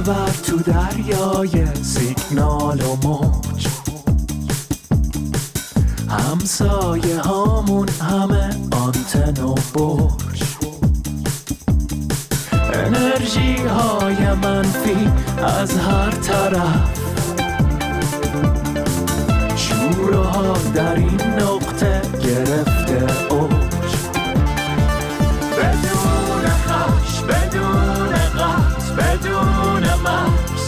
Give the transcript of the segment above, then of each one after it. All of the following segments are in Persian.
ببر تو دریای سیگنال و موج، همسایه هامون همه آنتن و برج، انرژی های منفی از هر طرف، شور و حال در این نقطه گرفته اوج، بدون خش، بدون قط، بدون مرز،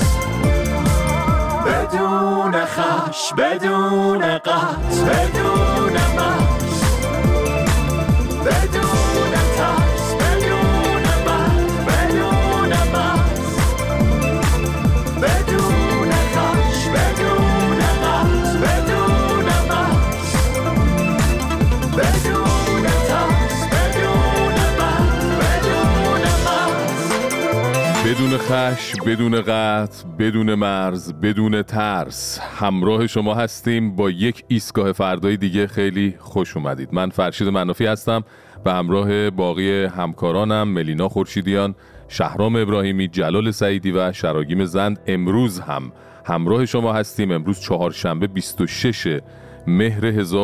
بدون خش، بدون قط، بدون مرز، بدون ترس، بدون مرز، بدون مرز، بدون خش، بدون قط، بدون مرز، بدون ترس، بدون مرز، بدون مرز، بدون خش، بدون قطع، بدون مرز، بدون ترس. همراه شما هستیم با یک ایستگاه فردای دیگه. خیلی خوش اومدید. من فرشید منافی هستم و همراه باقی همکارانم ملینا خورشیدیان، شهرام ابراهیمی، جلال سعیدی و شراگیم زند امروز هم همراه شما هستیم. امروز چهارشنبه 26 مهر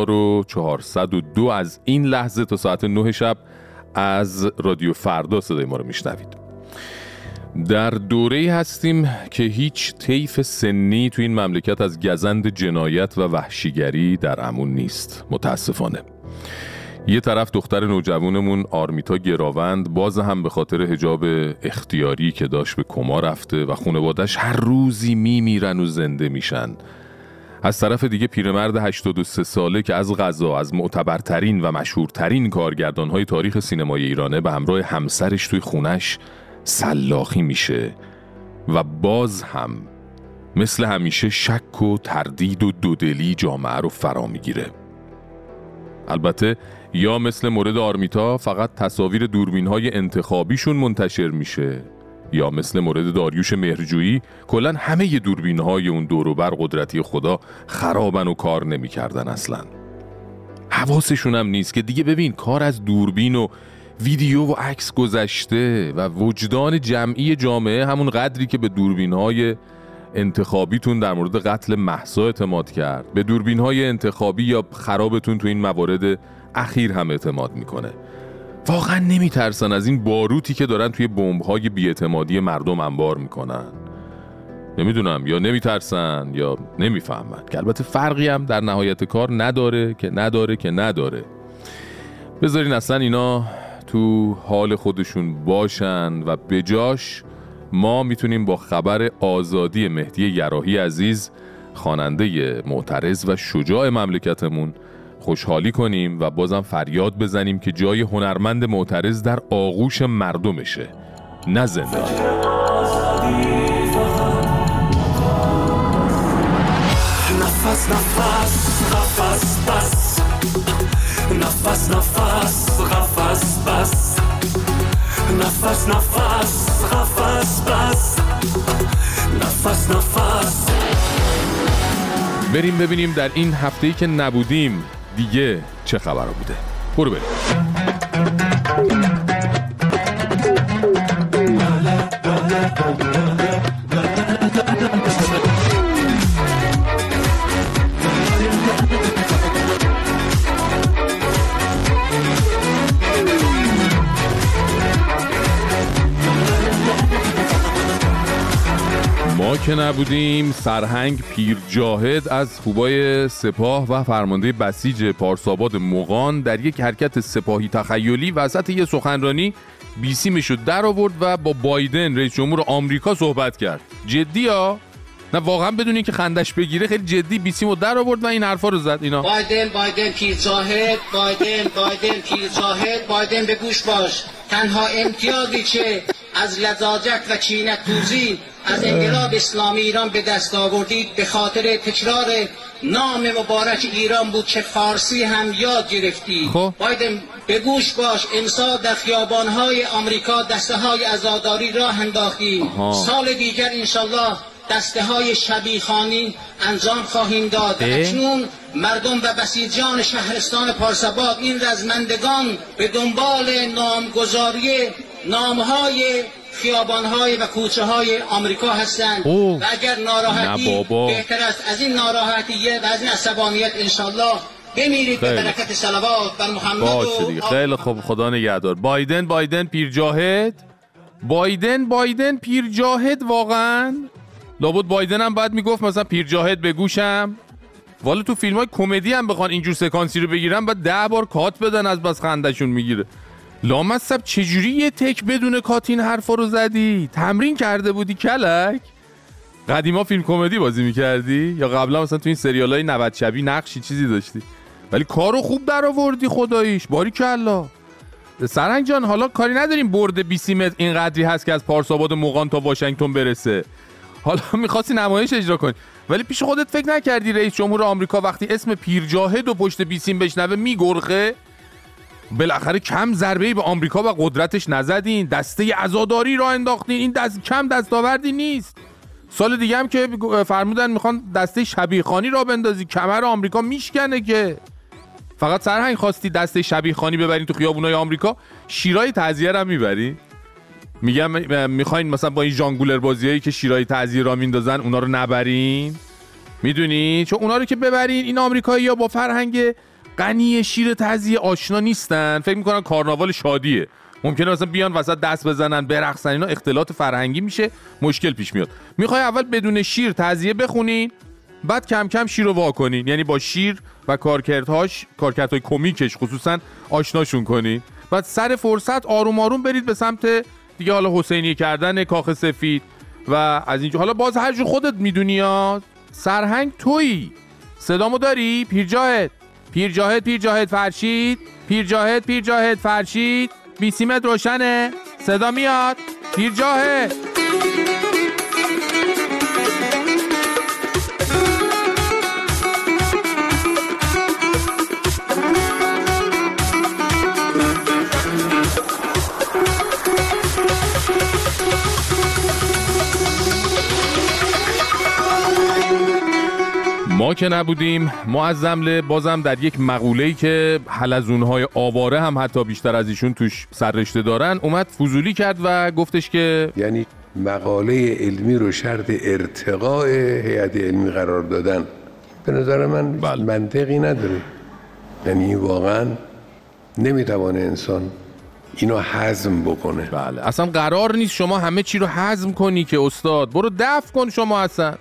1402 از این لحظه تا ساعت 9 شب از رادیو فردا صدای ما رو میشنوید. در دوره‌ای هستیم که هیچ طیف سنی تو این مملکت از گزند جنایت و وحشیگری در امان نیست. متاسفانه یه طرف دختر نوجوانمون آرمیتا گراوند باز هم به خاطر حجاب اختیاری که داشت به کما رفته و خانواده‌اش هر روزی میمیرن و زنده میشن. از طرف دیگه پیرمرد 83 ساله که از قضا از معتبرترین و مشهورترین کارگردان‌های تاریخ سینمای ایرانه به همراه همسرش توی خونش سلاخی میشه و باز هم مثل همیشه شک و تردید و دودلی جامعه رو فرا میگیره. البته یا مثل مورد آرمیتا فقط تصاویر دوربین‌های انتخابیشون منتشر میشه، یا مثل مورد داریوش مهرجویی کلن همه دوربین‌های اون دور و بر قدرتی خدا خرابن و کار نمی‌کردن اصلا. حواسشون هم نیست که دیگه ببین کار از دوربین و ویدیو و عکس گذشته و وجدان جمعی جامعه همون قدری که به دوربین‌های انتخابیتون در مورد قتل مهسا اعتماد کرد، به دوربین‌های انتخابی یا خرابتون تو این موارد اخیر هم اعتماد میکنه. واقعا نمیترسن از این باروتی که دارن توی بمب‌های بی‌اعتمادی مردم انبار میکنن؟ نمیدونم، یا نمیترسن یا نمیفهمن، که البته فرقی هم در نهایت کار نداره. بذارین اصلا اینا تو حال خودشون باشن و بجاش ما میتونیم با خبر آزادی مهدی یراحی عزیز، خواننده معترض و شجاع مملکتمون، خوشحالی کنیم و بازم فریاد بزنیم که جای هنرمند معترض در آغوش مردمشه، نه زندان. نفس نفس قفس بس، نفس نفس قفس بس، نفس نفس قفس بس، نفس نفس. بریم ببینیم در این هفته‌ای که نبودیم دیگه چه خبر بوده. برو بریم. ما که نبودیم، سرهنگ پیر جاهد از خوبای سپاه و فرمانده بسیج پارساباد مغان در یک حرکت سپاهی تخیلی وسط یه سخنرانی بیسیمشو در آورد و با بایدن رئیس جمهور آمریکا صحبت کرد. جدی ها؟ نه واقعا بدون اینکه خندش بگیره خیلی جدی بیسیمو در آورد و این حرفا رو زد. اینا بایدن پیر جاهد، بایدن پیر جاهد، بایدن به گوش باش. تنها امتیازی که از لجاجت و کینه‌توزی از انقلاب اسلامی ایران به دست آوردید به خاطر تکرار نام مبارک ایران بود که فارسی هم یاد گرفتی. بایدن به گوش باش، امسال در خیابان‌های آمریکا دسته‌های عزاداری راه انداختیم. سال دیگر انشالله دسته‌های شبیخوانی انجام خواهیم داد. اکنون مردم و بسیجان شهرستان پارساباد، این رزمندگان به دنبال نامگذاری نامهای خیابان‌های و کوچه‌های آمریکا هستند و اگر ناراحتی بهتر است از این ناراحتیه و از این عصبانیت انشالله بمیرید به برکت صلوات بر محمد. باشه دیگه، خیلی خوب، خدا نگهدار. بایدن پیر جاهد واقعا. لابد بایدن هم باید میگفت مثلا پیر جاهد به گوشم. والا تو فیلم های کمدی هم بخوان اینجور سکانسی رو بگیرن بعد 10 بار کات بدن از بس خندشون میگیره. لامصب چجوری یه تک بدون کات این حرفا رو زدی؟ تمرین کرده بودی کلک؟ قدیما فیلم کمدی بازی میکردی یا قبلا مثلا تو این سریالای 90 شبی نقشی چیزی داشتی؟ ولی کارو خوب در آوردی خداییش، باریکلا. سرهنگ جان حالا کاری نداریم برد 20 متر این قدری هست که از پارساباد مغان تا واشنگتن برسه. حالا می‌خواستی نمایش اجرا کنی ولی پیش خودت فکر نکردی رئیس جمهور آمریکا وقتی اسم پیر جاهد و پشت بیسیم بشنوه میگرخه؟ بالاخره کم ضربه‌ای به آمریکا و قدرتش نزدین، دسته عزاداری را انداختین. این کم دستاوردی نیست. سال دیگه هم که فرمودن میخوان دسته شبیخانی را بندازی، کمر آمریکا میشکنه که. فقط سرهنگ خواستی دسته شبیخانی ببرین تو خیابونای آمریکا، شیرای تعزیه را میبرین؟ میگم میخواین مثلا با این ژانگولر بازیایی که شیرای تعزیه را میندازن اونا رو نبرین؟ میدونی چون اونا رو که ببرین این آمریکایی‌ها با فرهنگ غنی شیر تعزیه آشنا نیستن، فکر میکنن کارناوال شادیه. ممکنه مثلا بیان وسط دست بزنن برقصن، اینا اختلاط فرهنگی میشه، مشکل پیش میاد. میخوای اول بدون شیر تعزیه بخونین بعد کم کم شیر رو وا کنین، یعنی با شیر و کارکردهای کمیکش خصوصا آشناشون کنین، بعد سر فرصت آروم آروم برید به سمت دیگه حالا حسینی کردن کاخ سفید و از اینجا. حالا باز هر جو خودت میدونی ها. سرهنگ تویی، صدامو داری؟ پیر جاهد فرشید 20 متر روشنه، صدا میاد؟ پیر جاهد ما که نبودیم معظم بازم در یک مقوله‌ای که حلزونهای آواره هم حتی بیشتر از ایشون توش سررشته دارن اومد فضولی کرد و گفتش که یعنی مقاله علمی رو شرط ارتقاء هیئت علمی قرار دادن به نظر من منطقی نداره. یعنی واقعا نمیتوانه انسان اینو هضم بکنه. بله اصلا قرار نیست شما همه چی رو هضم کنی که استاد، برو دفع کن. شما اصلا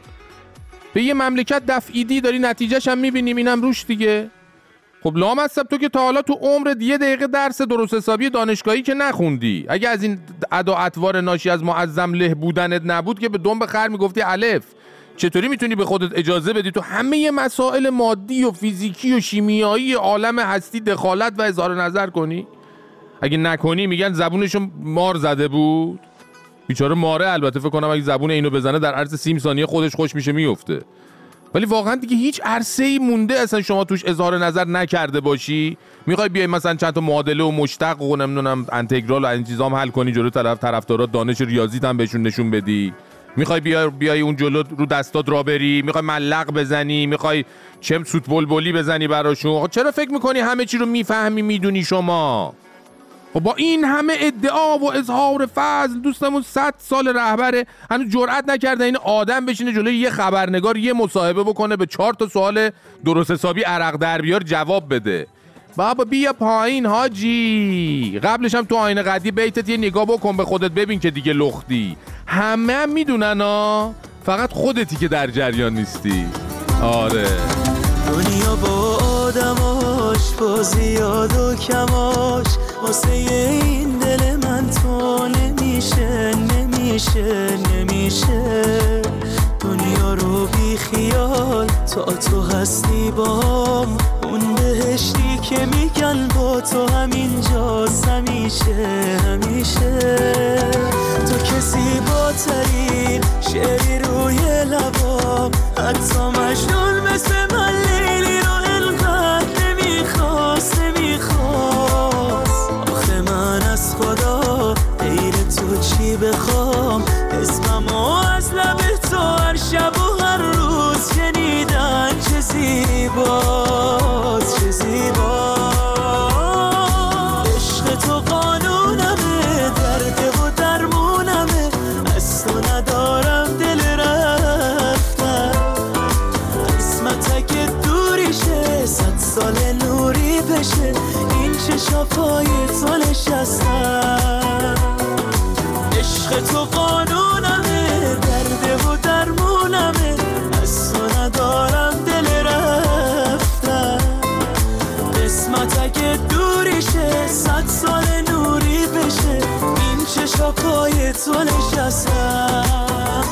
به یه مملکت دفعیدی داری نتیجهش هم میبینیم، اینم روش دیگه. خب لامصب تو که تا حالا تو عمرت یه دقیقه درس درست حسابی دانشگاهی که نخوندی، اگه از این ادا اطوار ناشی از معظم له بودنت نبود که به دنب خر میگفتی الف، چطوری میتونی به خودت اجازه بدی تو همه مسائل مادی و فیزیکی و شیمیایی عالم هستی دخالت و اظهار نظر کنی؟ اگه نکنی میگن زبونشو مار زده بود. بیچاره ماره البته، فکر کنم اگه زبون اینو بزنه در عرض 30 ثانیه خودش خوش میشه میفته. ولی واقعا دیگه هیچ عرصه‌ای مونده اصلا شما توش اظهار نظر نکرده باشی؟ میخوای بیای مثلا چند تا معادله و مشتق و نمیدونم انتگرال و این چیزا هم حل کنی، جلو طرفدارات دانش ریاضیت هم بهشون نشون بدی؟ میخوای بیای اون جلو رو دستات را بری؟ میخوای ملق بزنی؟ میخوای چم سوت بلبلی بزنی براشون؟ چرا فکر میکنی همه چی رو میفهمی میدونی شما؟ و با این همه ادعا و اظهار فضل دوستمون 100 سال رهبره، هنوز جرئت نکرده این آدم بشینه جلوی یه خبرنگار یه مصاحبه بکنه به 4 تا سوال درست حسابی عرق در بیار جواب بده. بابا بیا پایین حاجی. قبلش هم تو آینه قدی بیتت یه نگاه بکن به خودت ببین که دیگه لختی. همه هم میدونن ها، فقط خودتی که در جریان نیستی. آره دنیا با آدماش با زیاد و کماش واسه این دل من تو نمیشه دنیا رو بی خیال تو هستی بام، اون بهشتی که میگن با تو همینجاست همیشه تو کسی با ترین شعری روی لبام، حتی مجنون مثل من لیلی رو انقدر نمیخواست آخه من از خدا غیر تو چی بخوام، اسممو از لب تو هر شب و هر روز شنیدن چه زیباست عشق تو قانونمه، درد و درمونمه، چاپای تو نشستم.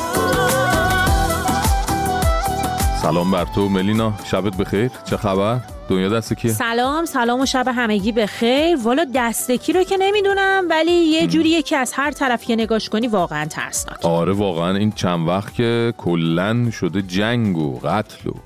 سلام بر تو ملینا، شبت بخیر. چه خبر؟ دنیا دست کیه؟ سلام و شب همگی بخیر. والا دست کی رو که نمیدونم، ولی یه جوریه که از هر طرف که نگاش کنی واقعا ترسناک. آره واقعا این چند وقت که کلن شده جنگ و قتل و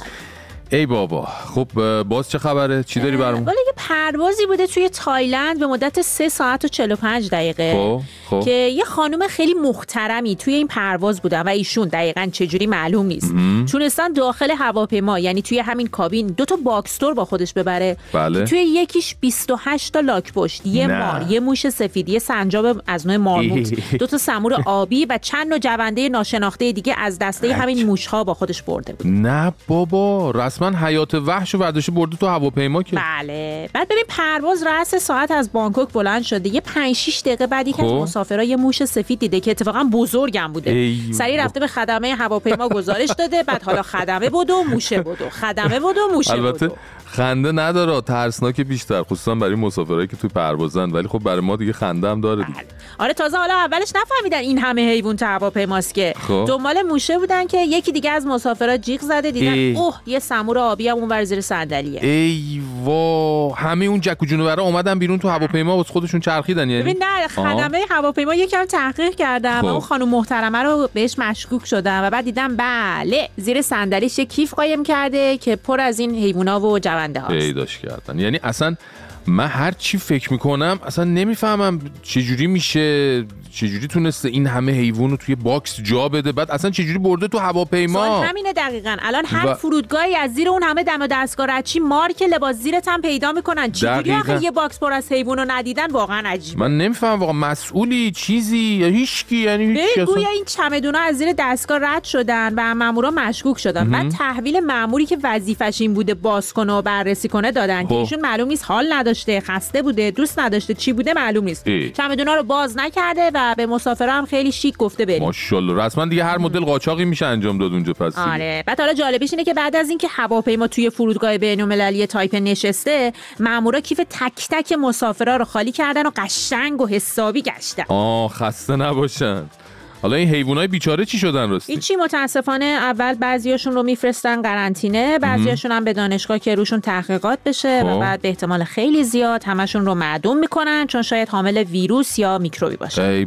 ای بابا. خب باز چه خبره؟ چی داری برامون؟ والا یه پروازی بوده توی تایلند به مدت 3 ساعت و 45 دقیقه خب. که یه خانم خیلی محترمی توی این پرواز بودن و ایشون دقیقاً چجوری معلوم نیست تونستن داخل هواپیما، یعنی توی همین کابین 2 تا باکستور با خودش ببره. بله. توی یکیش 28 تا لاک پشت، یه مار، یه موش سفید، یه سنجاب از نوع مارموت، 2 تا سمور آبی و چند نوع جونده ناشناخته دیگه از دسته همین موش‌ها با خودش برده بود. نه بابا، رسما حیات وحش و ورداشته برده تو هواپیما که. بله. بعد ببین پرواز رأس ساعت از بانکوک بلند شده. یه 5-6 دقیقه بعدی که مسافرها یه موش سفید دیده که اتفاقا بزرگم بوده. سریع رفته به خدمه هواپیما گزارش داده. بعد حالا خدمه بود و موشه بود و خدمه بود و موشه بود. البته خنده نداره، ترسناک بیشتر، خصوصا برای مسافرایی که توی پروازن، ولی خب برای ما دیگه خنده هم داره دیگه. آره تازه حالا اولش نفهمیدن این همه حیوان تو هواپیماست که دنبال موشه بودن که یکی دیگه از مسافرا جیغ زده دیدن اوه یه سمور آبی هم اونور زیر صندلیه. ای وا، همه اون جک و جونورا اومدن بیرون تو هواپیما واسه خودشون چرخیدن. یعنی ببین نه، خدمه هواپیما یکم تحقیق کردن و اون خانم محترمه رو بهش مشکوک شدن و بعد دیدن بله زیر صندلیش یه کیف قایم کرده که پر از این حیونا و جونده هاست. پیداش کردن. یعنی اصلا من هر چی فکر میکنم اصلا نمیفهمم چجوری میشه، چجوری تونسته این همه حیوان رو توی باکس جا بده، بعد اصلا چجوری برده تو هواپیما. سوال همینه دقیقاً. الان هر فرودگاهی از زیر اون همه دم و دستگاه رچی مارک لباس زیرت هم پیدا میکنن. چجوری آخه یه باکس پر از حیوان رو ندیدن؟ واقعا عجیبه. من نمیفهمم واقعا مسئولی چیزی یا هیچکی، یعنی هیچ چیزی. گویا این چمدونا از زیر دستگاه رد شدن و مامورا مشکوک شدن. بعد تحویل ماموری که وظیفش این بوده باز کنه و بررسی کنه دادن که ایشون معلوم نیست حال نداشته، خسته بوده، دوست نداشته، چی بوده معلوم نیست. چمدونا رو باز نکرده و به مسافرا هم خیلی شیک گفته بریم. ماشاءالله رسما دیگه هر مدل قاچاقی میشه انجام داد اونجا پس. آره. بعد حالا جالبش اینه که بعد از اینکه هواپیما توی فرودگاه بین‌المللی تایپه نشسته، مامورا کیف تک تک مسافرا رو خالی کردن و قشنگ و حسابی گشتن. خسته نباشن. حالا این حیوانای بیچاره چی شدن راستی؟ هیچی، متاسفانه اول بعضیاشون رو میفرستن قرنطینه، بعضیاشون هم به دانشگاه که روشون تحقیقات بشه و بعد به احتمال خیلی زیاد همشون رو معدوم میکنن چون شاید حامل ویروس یا میکروبی باشه. ای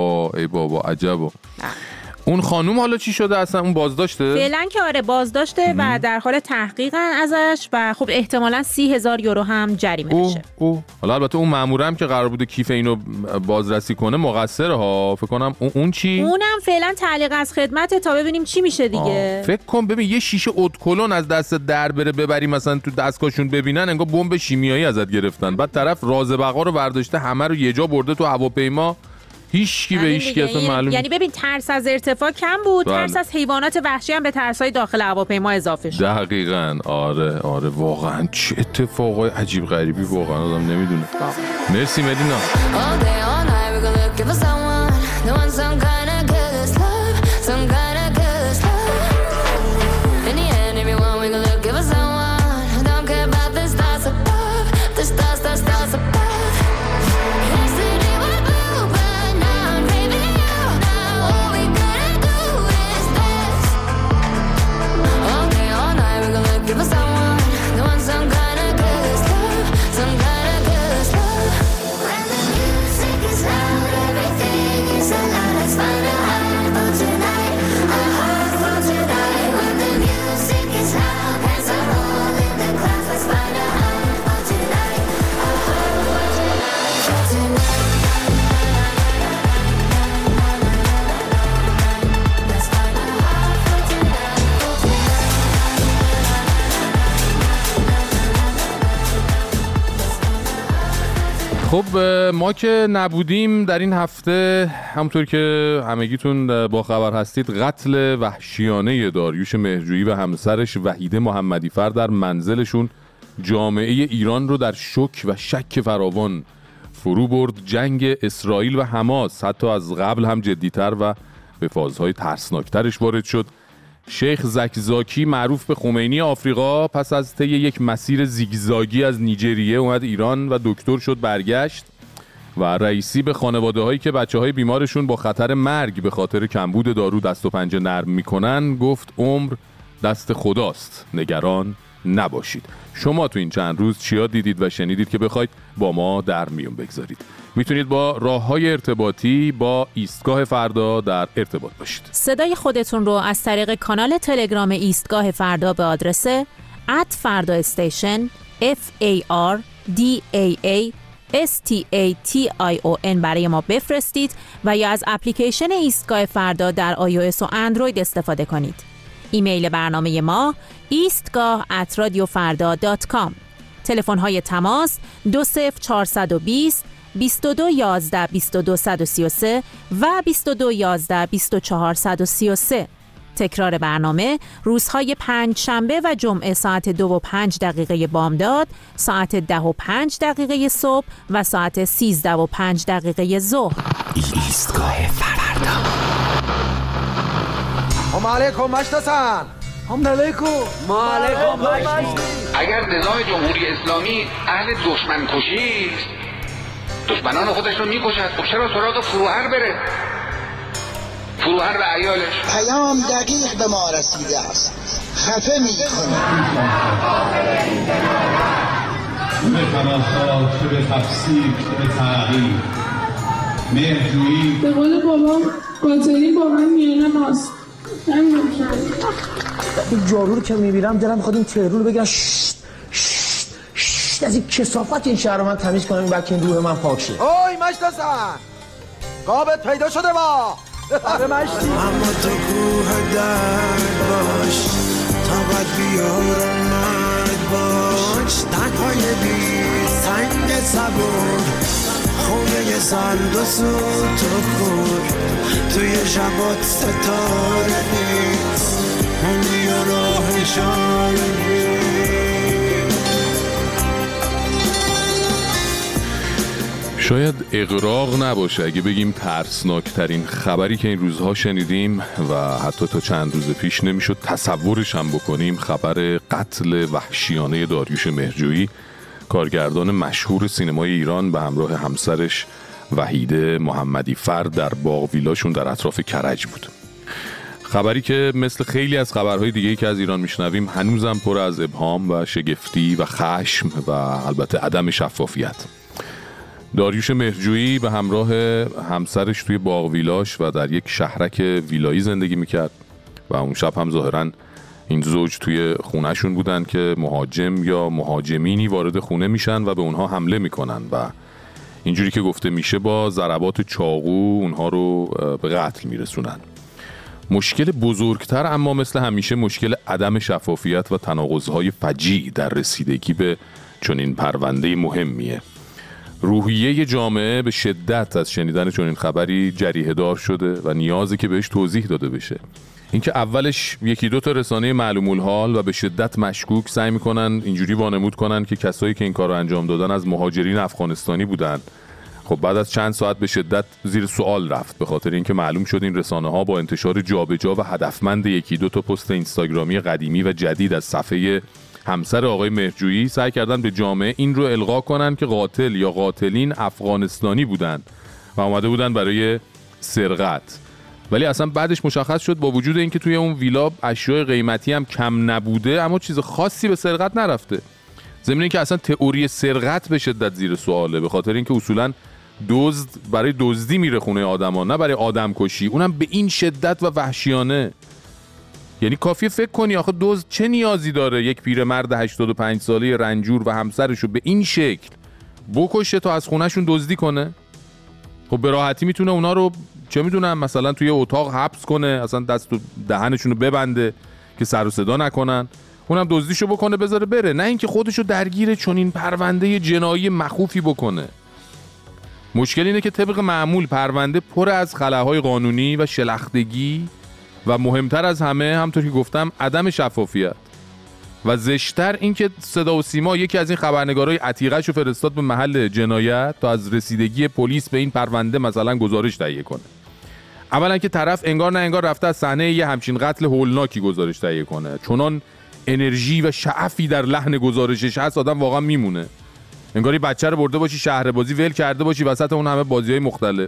بابا عجبا. اون خانوم حالا چی شده اصلا؟ اون بازداشته؟ فعلا که آره بازداشته و در حال تحقیقن ازش و خب احتمالاً 30,000 یورو هم جریمه بشه. حالا البته اون مامورم که قرار بوده کیف اینو بازرسی کنه مقصره ها، فکر کنم. اون چی؟ اونم فعلا تعلیق از خدمته تا ببینیم چی میشه دیگه. فکر کن ببین یه شیشه ادکلون از دست در بره ببری مثلا تو دستگاهشون ببینن انگار بمب شیمیایی ازت گرفتن، بعد طرف راز بقا رو برداشته همه رو یه جا برده تو هواپیما، هیچکی به هیچکی اصلا معلوم. یعنی ببین ترس از ارتفاع کم بود، ترس از حیوانات وحشی هم به ترسای داخل هواپیما اضافه شد. دقیقاً. آره واقعا چه اتفاقای عجیب غریبی واقعا آدم نمیدونه. مرسی مدینا. خب ما که نبودیم در این هفته، همونطور که همگیتون با خبر هستید، قتل وحشیانه داریوش مهرجویی و همسرش وحیده محمدیفر در منزلشون جامعه ایران رو در شوک و شک فراوان فرو برد. جنگ اسرائیل و حماس حتی از قبل هم جدیتر و به فازهای ترسناکترش وارد شد. شیخ زکزاکی معروف به خمینی آفریقا پس از طی یک مسیر زیگزاگی از نیجریه اومد ایران و دکتر شد، برگشت و رئیسی به خانواده هایی که بچه های بیمارشون با خطر مرگ به خاطر کمبود دارو دست و پنجه نرم میکنن گفت عمر دست خداست، نگران نباشید. شما تو این چند روز چیا دیدید و شنیدید که بخواید با ما در میون بگذارید؟ میتونید با راه‌های ارتباطی با ایستگاه فردا در ارتباط باشید. صدای خودتون رو از طریق کانال تلگرام ایستگاه فردا به آدرس @fardastation FARDAASTATION برای ما بفرستید و یا از اپلیکیشن ایستگاه فردا در iOS و اندروید استفاده کنید. ایمیل برنامه ما eastgah@radiofarda.com. تلفن‌های تماس 20420 2211 22133 و 2211 24133. تکرار برنامه روزهای پنجشنبه و جمعه ساعت 2:05 بامداد، ساعت 10:05 صبح و ساعت 13:05 ظهر. ایستگاه فردا. هم علیکم مشتسن. هم علیکم. ما علیکم مشتی. اگر نظام جمهوری اسلامی اهل دشمن کشی است، دشمنان خودش رو میکشد، خب چرا سراغ فروهر بره؟ فروهر و عیالش. پیام دقیق به ما رسیده است، خفه میکنه. به خاطر به تفسیر به تغییر مهرجویی. به قول بابام قاتلی با من میانه ماست. این جارو رو که میبیرم دلم میخواد این ترور رو بگم از این کثافت این شهر رو من تمیز کنم، این بعد که این روح من پاک شه. اوی مشتسن قابت پیدا شده با آره مشتی. اما تو کوه درد باش، طاقت بیار مرد باش، تنهای بی سنگ صبور، خونه سرد و سوت و کور، توی شبات ستاره نیست، اون بیا راهشان شاید اغراق نباشه اگه بگیم ترسناکترین خبری که این روزها شنیدیم و حتی تا چند روز پیش نمیشد تصورش هم بکنیم، خبر قتل وحشیانه داریوش مهرجویی، کارگردان مشهور سینمای ایران به همراه همسرش وحیده محمدی فرد در باغ ویلاشون در اطراف کرج بود. خبری که مثل خیلی از خبرهای دیگه‌ای که از ایران میشنویم هنوزم پر از ابهام و شگفتی و خشم و البته عدم شفافیت. داریوش مهرجویی به همراه همسرش توی باغ ویلاش و در یک شهرک ویلایی زندگی میکرد و اون شب هم ظاهراً این زوج توی خونهشون بودن که مهاجم یا مهاجمینی وارد خونه میشن و به اونها حمله میکنن و اینجوری که گفته میشه با ضربات چاقو اونها رو به قتل میرسونن. مشکل بزرگتر اما مثل همیشه مشکل عدم شفافیت و تناقض‌های فجیع در رسیدگی به چنین پرونده مهمیه. روحیه جامعه به شدت از شنیدن چنین خبری جریحه دار شده و نیازی که بهش توضیح داده بشه. اینکه اولش یکی دو تا رسانه معلوم الحال و به شدت مشکوک سعی میکنن اینجوری وانمود کنن که کسایی که این کار رو انجام دادن از مهاجرین افغانستانی بودن. خب بعد از چند ساعت به شدت زیر سوال رفت، به خاطر اینکه معلوم شد این رسانه ها با انتشار جابجا و هدفمند یکی دو تا پست اینستاگرامی قدیمی و جدید از صفحه همسر آقای مهرجویی سعی کردن به جامعه این رو القا کنن که قاتل یا قاتلین افغانستانی بودن و اومده بودن برای سرقت. ولی اصلا بعدش مشخص شد با وجود اینکه توی اون ویلا اشیاء قیمتی هم کم نبوده اما چیز خاصی به سرقت نرفته. ضمن اینکه اصلا تئوری سرقت به شدت زیر سواله، به خاطر اینکه اصولاً دزد برای دزدی میره خونه آدما، نه برای آدم کشی، اونم به این شدت و وحشیانه. یعنی کافیه فکر کنی آخه دزد چه نیازی داره یک پیرمرد 85 ساله رنجور و همسرشو به این شکل بکشه تا از خونهشون دزدی کنه؟ خب به راحتی میتونه اونا رو چه میدونم مثلا توی اتاق حبس کنه، اصلا دست و دهنشون رو ببنده که سر و صدا نکنن، اونم دزدیشو بکنه بذاره بره، نه اینکه خودشو درگیر چنین پرونده جنایی مخوفی بکنه. مشکل اینه که طبق معمول پرونده پر از خلاهای قانونی و شلختگی و مهمتر از همه همونطور که گفتم عدم شفافیت و زشتر این که صدا و سیما یکی از این خبرنگارای عتیقه‌شو فرستاد به محل جنایت تا از رسیدگی پلیس به این پرونده مثلا گزارش تهیه کنه. اولا که طرف انگار نه انگار رفته از صحنه یه همچین قتل هولناکی گزارش تهیه کنه، چنان انرژی و شعفی در لحن گزارشش هست آدم واقعا میمونه. انگاری بچه رو برده باشی شهر بازی ول کرده باشی وسط اون همه بازی‌های مختلف.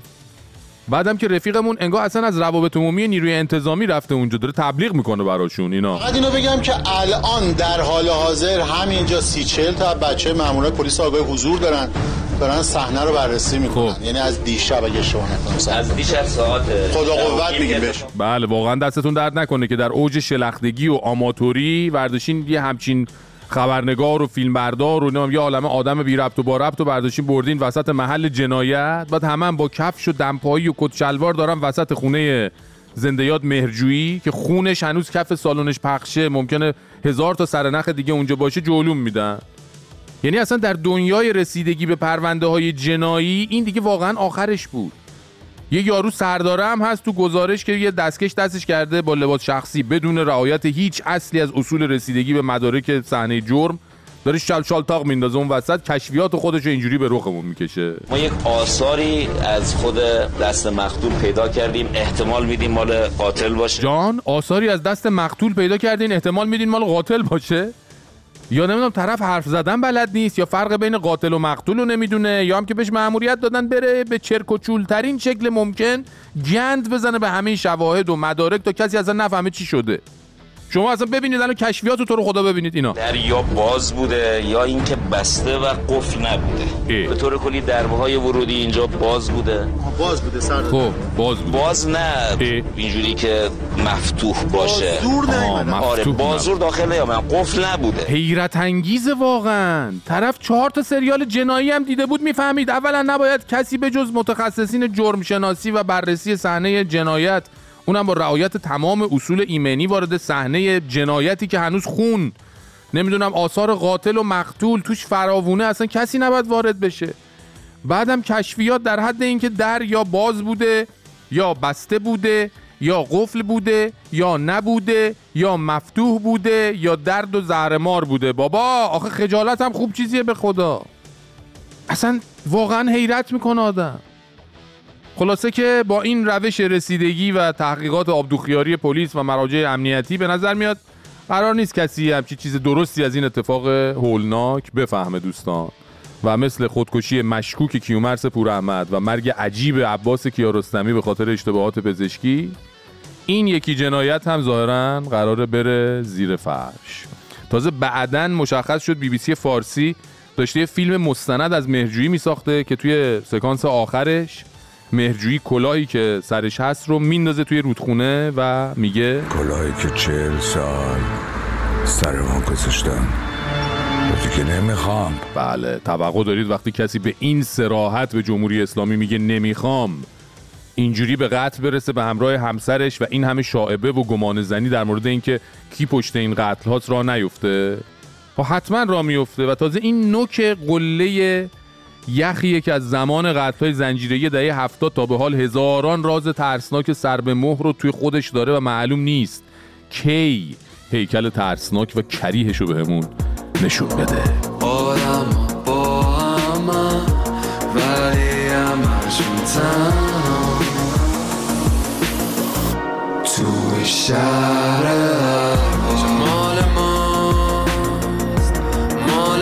بعدم که رفیقمون انگار اصلا از روابط عمومی نیروی انتظامی رفته اونجا داره تبلیغ میکنه براشون اینا. فقط اینو بگم که الان در حال حاضر همینجا 30-40 تا بچه مامورای پلیس آگاهی حضور دارن صحنه رو بررسی میکنن. یعنی از دیشب اگه اشتباه نکنم از دیشب ساعت خدا قوت میگیم بهش. بله واقعا دستتون درد نکنه که در اوج شلختگی و آماتوری ورداشین یه همچین خبرنگار و فیلمبردار و یه عالمه آدم بی ربط و با ربط و برداشتین بردین وسط محل جنایت. بعد همه با کفش و دمپایی و کت شلوار دارن وسط خونه زنده یاد مهرجویی که خونش هنوز کف سالنش پخشه، ممکنه 1000 تا سرنخ دیگه اونجا باشه، جلوم میدن. یعنی اصلا در دنیای رسیدگی به پرونده های جنایی این دیگه واقعا آخرش بود. یه یارو سرداره هم هست تو گزارش که یه دستکش دستش کرده با لباس شخصی بدون رعایت هیچ اصلی از اصول رسیدگی به مدارک صحنه جرم، داره شالتاق میندازه اون وسط، کشفیات خودش رو اینجوری به رخمون میکشه. ما یک آثاری از خود دست مقتول پیدا کردیم، احتمال میدیم مال قاتل باشه. جان آثاری از دست مقتول پیدا کردین، احتمال میدین مال قاتل باشه؟ یا نمیدونم طرف حرف زدن بلد نیست، یا فرق بین قاتل و مقتول رو نمیدونه، یا هم که بهش مأموریت دادن بره به چرک و چولترین شکل ممکن گند بزنه به همه شواهد و مدارک تا کسی اصلا نفهمه چی شده. شما اصلا ببینید الان کشفیات تو رو خدا ببینید اینا. در یا باز بوده یا اینکه بسته و قفل نبوده. به طور کلی دربه‌های ورودی اینجا باز بوده. باز بوده سر. خب باز بوده. باز نه اینجوری که مفتوح باشه. آره بازور داخل یا من قفل نبوده. حیرت انگیزه واقعا. طرف 4 تا سریال جنایی هم دیده بود میفهمید اولا نباید کسی به جز متخصصین جرم شناسی و بررسی صحنه جنایت، اونم با رعایت تمام اصول ایمنی، وارد صحنه جنایتی که هنوز خون، نمیدونم آثار قاتل و مقتول توش فراوونه، اصلا کسی نباید وارد بشه. بعدم کشفیات در حد اینکه در یا باز بوده یا بسته بوده یا قفل بوده یا نبوده یا مفتوح بوده یا درد و زهرمار بوده. بابا آخه خجالت هم خوب چیزیه به خدا. اصلا واقعا حیرت میکنه آدم. خلاصه که با این روش رسیدگی و تحقیقات آبدوخیاری پلیس و مراجع امنیتی به نظر میاد قرار نیست کسی همچین چیز درستی از این اتفاق هولناک بفهمه دوستان. و مثل خودکشی مشکوک کیومرث پوراحمد و مرگ عجیب عباس کیارستمی به خاطر اشتباهات پزشکی، این یکی جنایت هم ظاهراً قراره بره زیر فرش. تازه بعداً مشخص شد BBC فارسی داشته یه فیلم مستند از مهرجویی میساخته که توی سکانس آخرش مهرجویی کلاهی که سرش هست رو میندازه توی رودخونه و میگه کلاهی که 40 سال سرمان گذاشتم گفتی که نمیخوام. بله توقع دارید وقتی کسی به این صراحت به جمهوری اسلامی میگه نمیخوام اینجوری به قتل برسه به همراه همسرش و این همه شائبه و گمان زنی در مورد اینکه کی پشت این قتل هاست را نیفته؟ حتما را میفته. و تازه این نوک قله یخیه که از زمان قتل‌های زنجیره‌ای دهه 70 تا به حال هزاران راز ترسناک سر به مهر رو توی خودش داره و معلوم نیست کی هیکل ترسناک و کریهشو بهمون نشون بده. آدم با همه ولی همشون تنها توی شهر مال ماست مال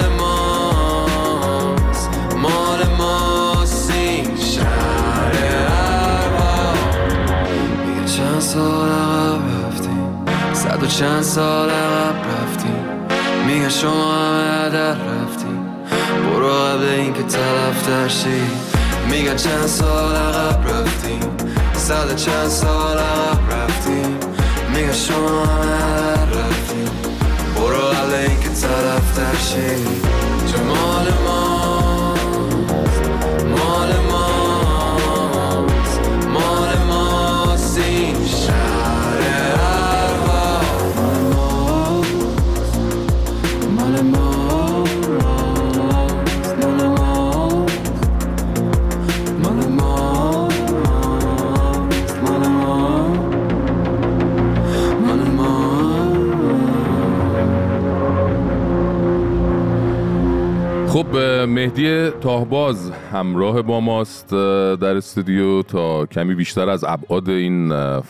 ماست مال ماست این شهر اربا. میگه چند سال عقب رفتیم 100 و چند سال عقب رفتیم، میگه شما همه در رفتیم برو قبل این که تلف درشی. میگه چند سال عقب رفتیم 100 و چند سال عقب رفتیم، میگه شما همه در رفتیم برو قبل این که تلف درشی. چه مال ماست مال ماست مال ماست این شهر اربا. مال ماست مال ماست مال ماست مال ماست. خب مهدی تاهباز همراه با ماست در استودیو تا کمی بیشتر از ابعاد این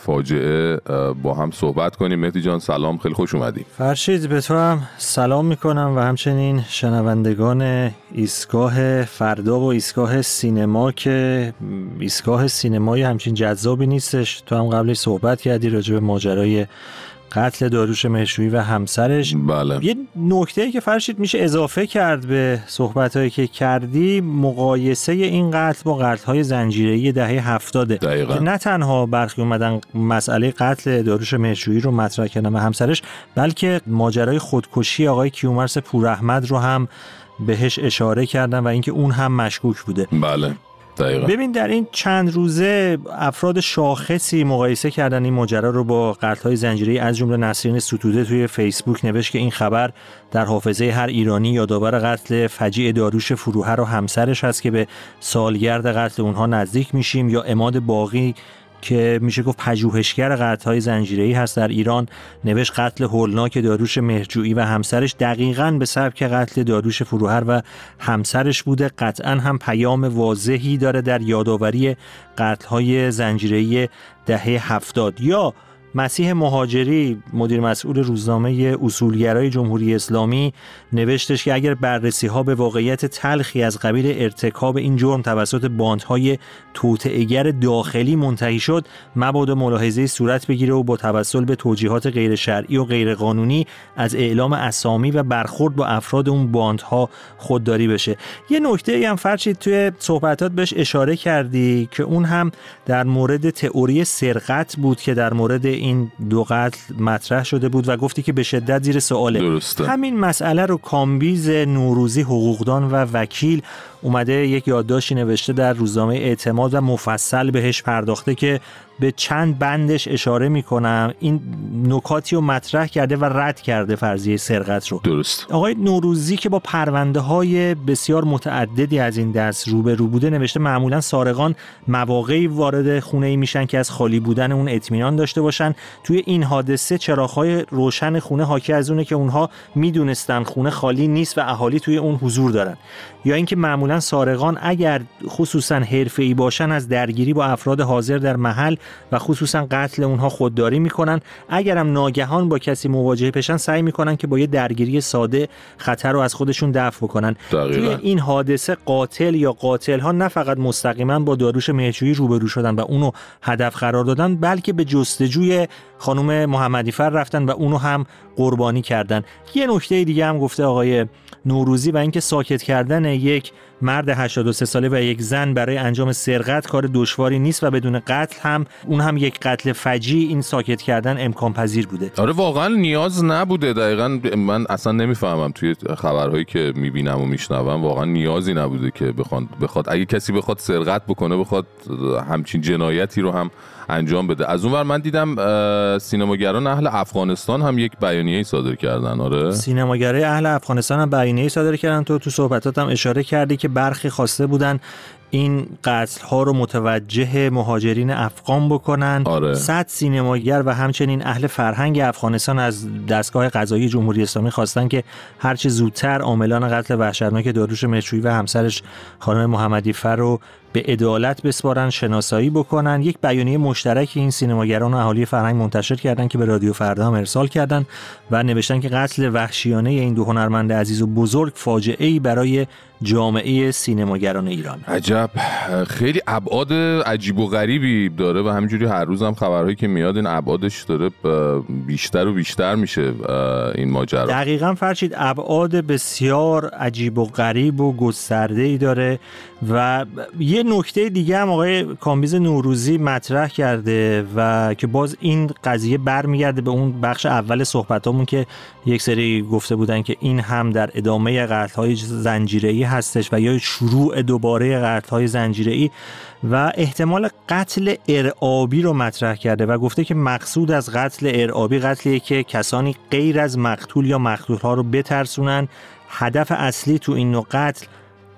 فاجعه با هم صحبت کنیم. مهدی جان سلام، خیلی خوش اومدی. فرشید به تو هم سلام میکنم و همچنین شنوندگان ایستگاه فردا و ایستگاه سینما که ایستگاه سینمایی همچین جذابی نیستش. تو هم قبلش صحبت کردی راجع به ماجرای قتل داریوش مهرجویی و همسرش. بله. یه نکته‌ای که فرشید میشه اضافه کرد به صحبت‌هایی که کردی، مقایسه این قتل با قتل‌های زنجیره‌ای دهه 70 که نه تنها برخی اومدن مسئله قتل داریوش مهرجویی رو مطرح کردن و همسرش، بلکه ماجرای خودکشی آقای کیومرث پوراحمد رو هم بهش اشاره کردن و اینکه اون هم مشکوک بوده. بله. دقیقا. ببین در این چند روزه افراد شاخصی مقایسه کردن این ماجرا رو با قتل‌های زنجیره‌ای، از جمله نسرین ستوده توی فیسبوک نوشت که این خبر در حافظه هر ایرانی یادآور قتل فجیع داریوش فروهر و همسرش هست که به سالگرد قتل اونها نزدیک میشیم، یا عماد باقی که میشه گفت پژوهشگر قتل‌های زنجیره‌ای هست در ایران نوشت قتل هولناک داریوش مهرجویی و همسرش دقیقاً به سبک قتل داریوش فروهر و همسرش بوده. قطعاً هم پیام واضحی داره در یادآوری قتل‌های زنجیره‌ای دهه 70. یا مسیح مهاجری مدیر مسئول روزنامه اصولگرای جمهوری اسلامی نوشتش که اگر بررسی‌ها به واقعیت تلخی از قبیل ارتکاب این جرم توسط باندهای توطئه‌گر داخلی منتهی شد، مبادا ملاحظه‌ای صورت بگیره و با توسل به توجیهات غیر شرعی و غیر قانونی از اعلام اسامی و برخورد با افراد اون باندها خودداری بشه. یه نکته‌ای هم فرشید توی صحبتات بهش اشاره کردی که اون هم در مورد تئوری سرقت بود که در مورد این دو قتل مطرح شده بود و گفتی که به شدت زیر سواله. درسته. همین مسئله رو کامبیز نوروزی حقوقدان و وکیل اومده یک یادداشتی نوشته در روزنامه اعتماد و مفصل بهش پرداخته که به چند بندش اشاره میکنم. این نکاتی رو مطرح کرده و رد کرده فرضیه سرقت رو. درست. آقای نوروزی که با پرونده های بسیار متعددی از این دست روبرو بوده نوشته معمولا سارقان مواقعی وارد خونه‌ای میشن که از خالی بودن اون اطمینان داشته باشن. توی این حادثه چراغ‌های روشن خونه حاکی از اونه که اونها میدونستن خونه خالی نیست و اهالی توی اون حضور دارن. یا اینکه معمولا سارقان اگر خصوصا حرفه‌ای باشن از درگیری با افراد حاضر در محل و خصوصا قتل اونها خودداری میکنن. اگرم ناگهان با کسی مواجه بشن سعی میکنن که با یه درگیری ساده خطر رو از خودشون دفع بکنن. توی این حادثه قاتل یا قاتل‌ها نه فقط مستقیما با داریوش مهرجویی روبرو شدن و اونو هدف قرار دادن، بلکه به جستجوی خانم محمدیفر رفتن و اونو هم قربانی کردن. یه نکته دیگه هم گفته آقای نوروزی و اینکه ساکت کردن یک مرد 83 ساله و یک زن برای انجام سرقت کار دشواری نیست و بدون قتل هم اون هم یک قتل فجیع این ساکت کردن امکان پذیر بوده. آره واقعا نیاز نبوده. دقیقاً من اصلا نمیفهمم توی خبرهایی که میبینم و میشنوم واقعا نیازی نبوده که بخواد اگه کسی بخواد سرقت بکنه بخواد همچین جنایتی رو هم انجام بده. از اونور من دیدم سینماگران اهل افغانستان هم یک بیانیه‌ای صادر کردن. آره سینماگرای اهل افغانستان هم بیانیه‌ای صادر کردن. تو صحبتات هم اشاره کردی که برخی خواسته بودن این قتل ها رو متوجه مهاجرین افغان بکنن. آره. 100 سینماگر و همچنین اهل فرهنگ افغانستان از دستگاه قضایی جمهوری اسلامی خواستن که هرچه زودتر عاملان قتل وحشتناک داریوش مهرجویی و همسرش خانم محمدیفر رو به عدالت بسپارن، شناسایی بکنن. یک بیانیه مشترک این سینماگران و اهالی فرهنگ منتشر کردن که به رادیو فردا هم ارسال کردن و نوشتن که قتل وحشیانه این دو هنرمند عزیز و بزرگ فاجعه‌ای برای جامعه سینماگران ایران. عجب، خیلی ابعاد عجیب و غریبی داره و همینجوری هر روز هم خبرهایی که میاد این ابعادش داره بیشتر و بیشتر میشه این ماجرا. دقیقاً فرشید ابعاد بسیار عجیب و غریب و گسترده‌ای داره. و یه نکته دیگه هم آقای کامبیز نوروزی مطرح کرده و که باز این قضیه برمیگرده به اون بخش اول صحبتامون که یک سری گفته بودن که این هم در ادامه قتل‌های زنجیره‌ای هستش و یا شروع دوباره قتل‌های زنجیره‌ای و احتمال قتل ارعابی رو مطرح کرده و گفته که مقصود از قتل ارعابی قتلیه که کسانی غیر از مقتول یا مقتول‌ها رو بترسونن. هدف اصلی تو این نوع قتل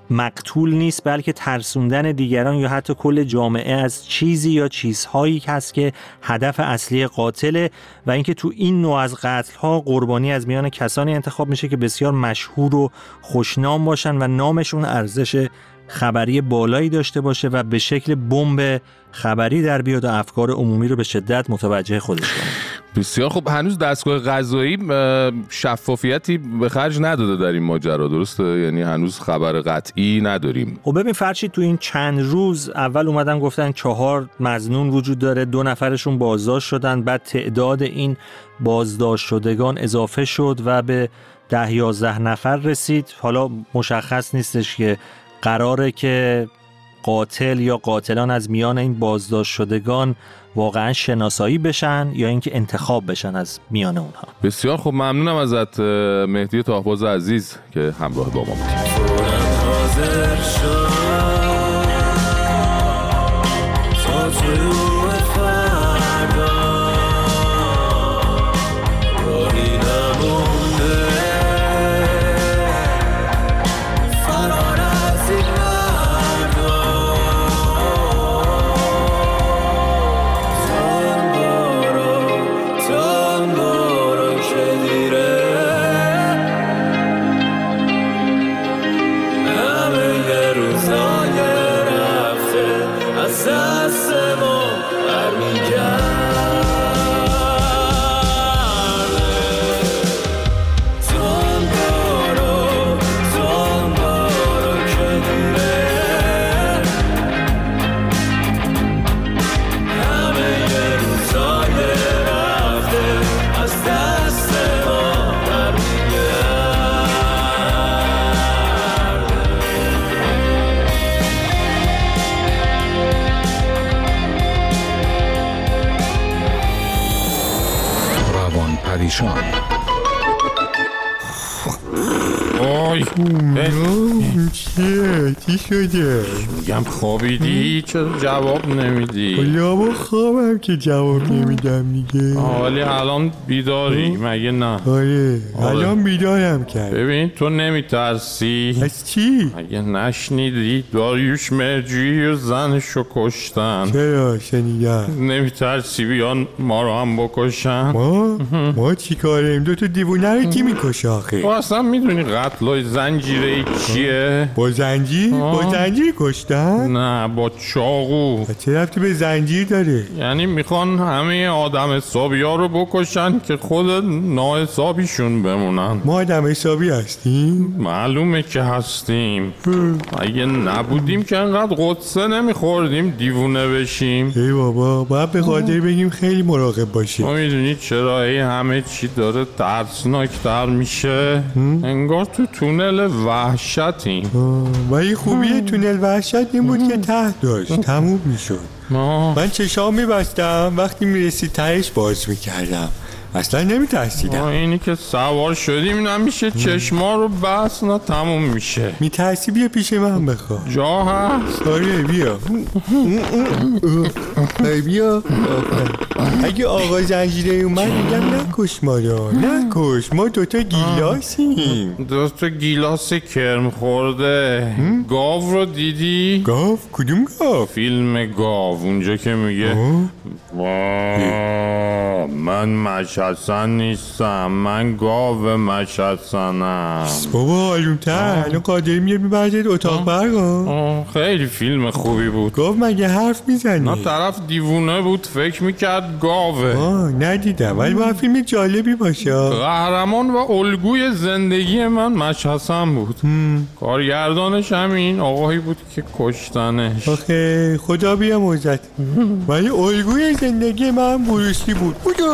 مقتول نیست، بلکه ترسوندن دیگران یا حتی کل جامعه از چیزی یا چیزهایی هست که هدف اصلی قاتله و اینکه تو این نوع از قتل‌ها قربانی از میان کسانی انتخاب میشه که بسیار مشهور و خوشنام باشن و نامشون ارزش خبری بالایی داشته باشه و به شکل بمب خبری در بیاد و افکار عمومی رو به شدت متوجه خودش کنه. بسیار خب. هنوز دستگاه قضایی شفافیتی به خرج نداده در این ماجرا، درسته؟ یعنی هنوز خبر قطعی نداریم. خب ببین فرشید، تو این چند روز اول اومدن گفتن 4 مظنون وجود داره، 2 نفرشون بازداشت شدن، بعد تعداد این بازداشت شدگان اضافه شد و به 10-11 نفر رسید. حالا مشخص نیستش که قراره که قاتل یا قاتلان از میان این بازداشت شدگان واقعا شناسایی بشن یا اینکه انتخاب بشن از میان اونها. بسیار خوب، ممنونم ازت مهدی طاهباز عزیز که همراه با ما بودی. پریشان. چیه؟ چی شده؟ میگم خوابیدی؟ چرا جواب نمیدی؟ خب خوابم که جواب نمیدم دیگه. ولی الان بیداری مگه نه؟ آره الان بیدارم کرد. ببین تو نمیترسی؟ از چی؟ مگه نشنیدی داریوش مرجویی و زنشو کشتن؟ چرا شنیدم. نمیترسی بیان ما رو هم بکشن؟ ما چی کاریم؟ 2 تا دیوونه رو کی میکشه آخه؟ تو اصلا میدونی قتلای زنجیره‌ای چیه؟ با زنجیر؟ با زنجیر کشتن؟ نه با چاقو. چه ربطی به زنجیر داره؟ یعنی میخوان همه آدم حسابی ها رو بکشن که خود ناحسابیشون بمونن. ما آدم حسابی هستیم؟ معلومه که هستیم. اگه نبودیم که انقدر قدسه نمیخوردیم دیوونه بشیم. ای بابا باید به خاطر بگیم خیلی مراقب باشیم. ما میدونی چرا همه چی داره ترسناکتر میشه؟ انگار تو تونل وحشتیم. ولی خوبیه تونل وحشت این بود که ته داشت تموم میشد. من چشام میبستم وقتی میرسید تهش باز میکردم، اصلا نمیترسیدم. اینی که سوار شدیم نمیشه چشما رو بس نه تموم میشه. میترسی بیا پیش من بخواه. جا هست؟ آره بیا. بیا. اگه آقا زنجیره اومد میگم نکش ما رو، نکش، ما 2 تا گیلاسیم. 2 تا گیلاس کرم خورده. گاو رو دیدی؟ گاو؟ کدوم گاو؟ فیلم گاو اونجا که میگه من مشهدسن نیستم، من گاو مشهدسنم. بابا آلومتر الان قادری میاد میبرد اتاق برگم. خیلی فیلم خوبی بود. گاو مگه حرف میزنی؟ نه طرف دیوونه بود فکر میکرد گاوه. ندیدم ولی باید فیلم جالبی باشه. قهرمان و الگوی زندگی من مشهدسن بود. کارگردانش همین آقایی بود که کشتنش. آخه خدا بیامرزد. ولی الگوی زندگی من بروسلی بود.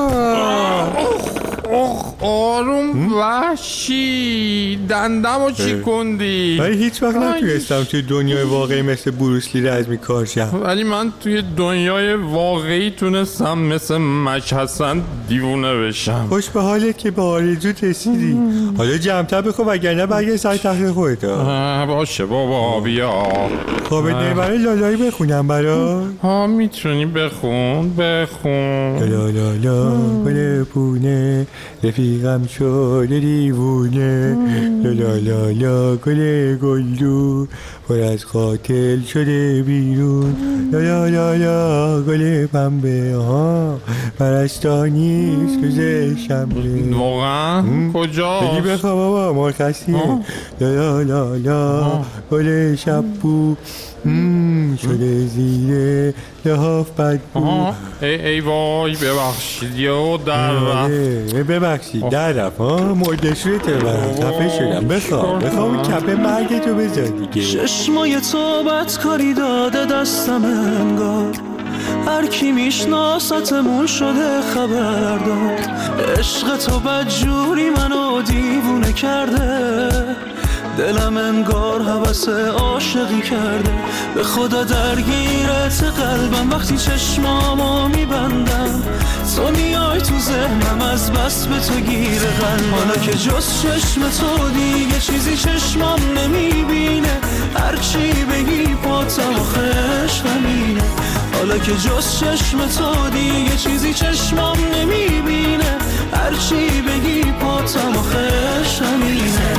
آروم وحشی دندمو چی کندی؟ ولی هیچ وقت نتونستم توی دنیای واقعی مثل بروسلی رزمی کارشم. ولی من توی دنیای واقعی تونستم مثل مشهدسن دیوونه بشم. خوش به حالت که به آرزوت رسیدی. حالا جمع‌تر بخور وگرنه برگرد سر تخت خودت. باشه بابا بیا. خواب برای لالایی بخونم برات؟ میتونی بخون. لالا پونه رفیقم شده دیوونه لا لا لا لا گل گلدون پر از قاتل شده بیرون لا لا لا لا گل پنبه ها پرستانیست روز شنبه. واقعا؟ کجاست؟ بگی بخواه بابا مرخصیه. لا لا لا لا گل شبو شده زیره لحاف بدبو. ای وای ببخشید یه در رفت. ببخشید در رفت مردشویت برم خفه شدم. بخوام کپه مرگتو بذار دیگه. چشمای تو بدکاری داده دستم انگار هر کی میشناستمون شده خبردار. عشق تو بدجوری منو دیوونه کرده دلم انگار هوس عاشقی کرده. به خدا درگیرت قلبم وقتی چشمامو میبندم تو میای تو ذهنم از بس به تو گیر قلبم. حالا که جز چشم تو دیگه چیزی چشمام نمیبینه هر چی بگی پاتم آخرش همینه. حالا که جز چشم تو دیگه چیزی چشمام نمیبینه هر چی بگی پاتم آخرش همینه.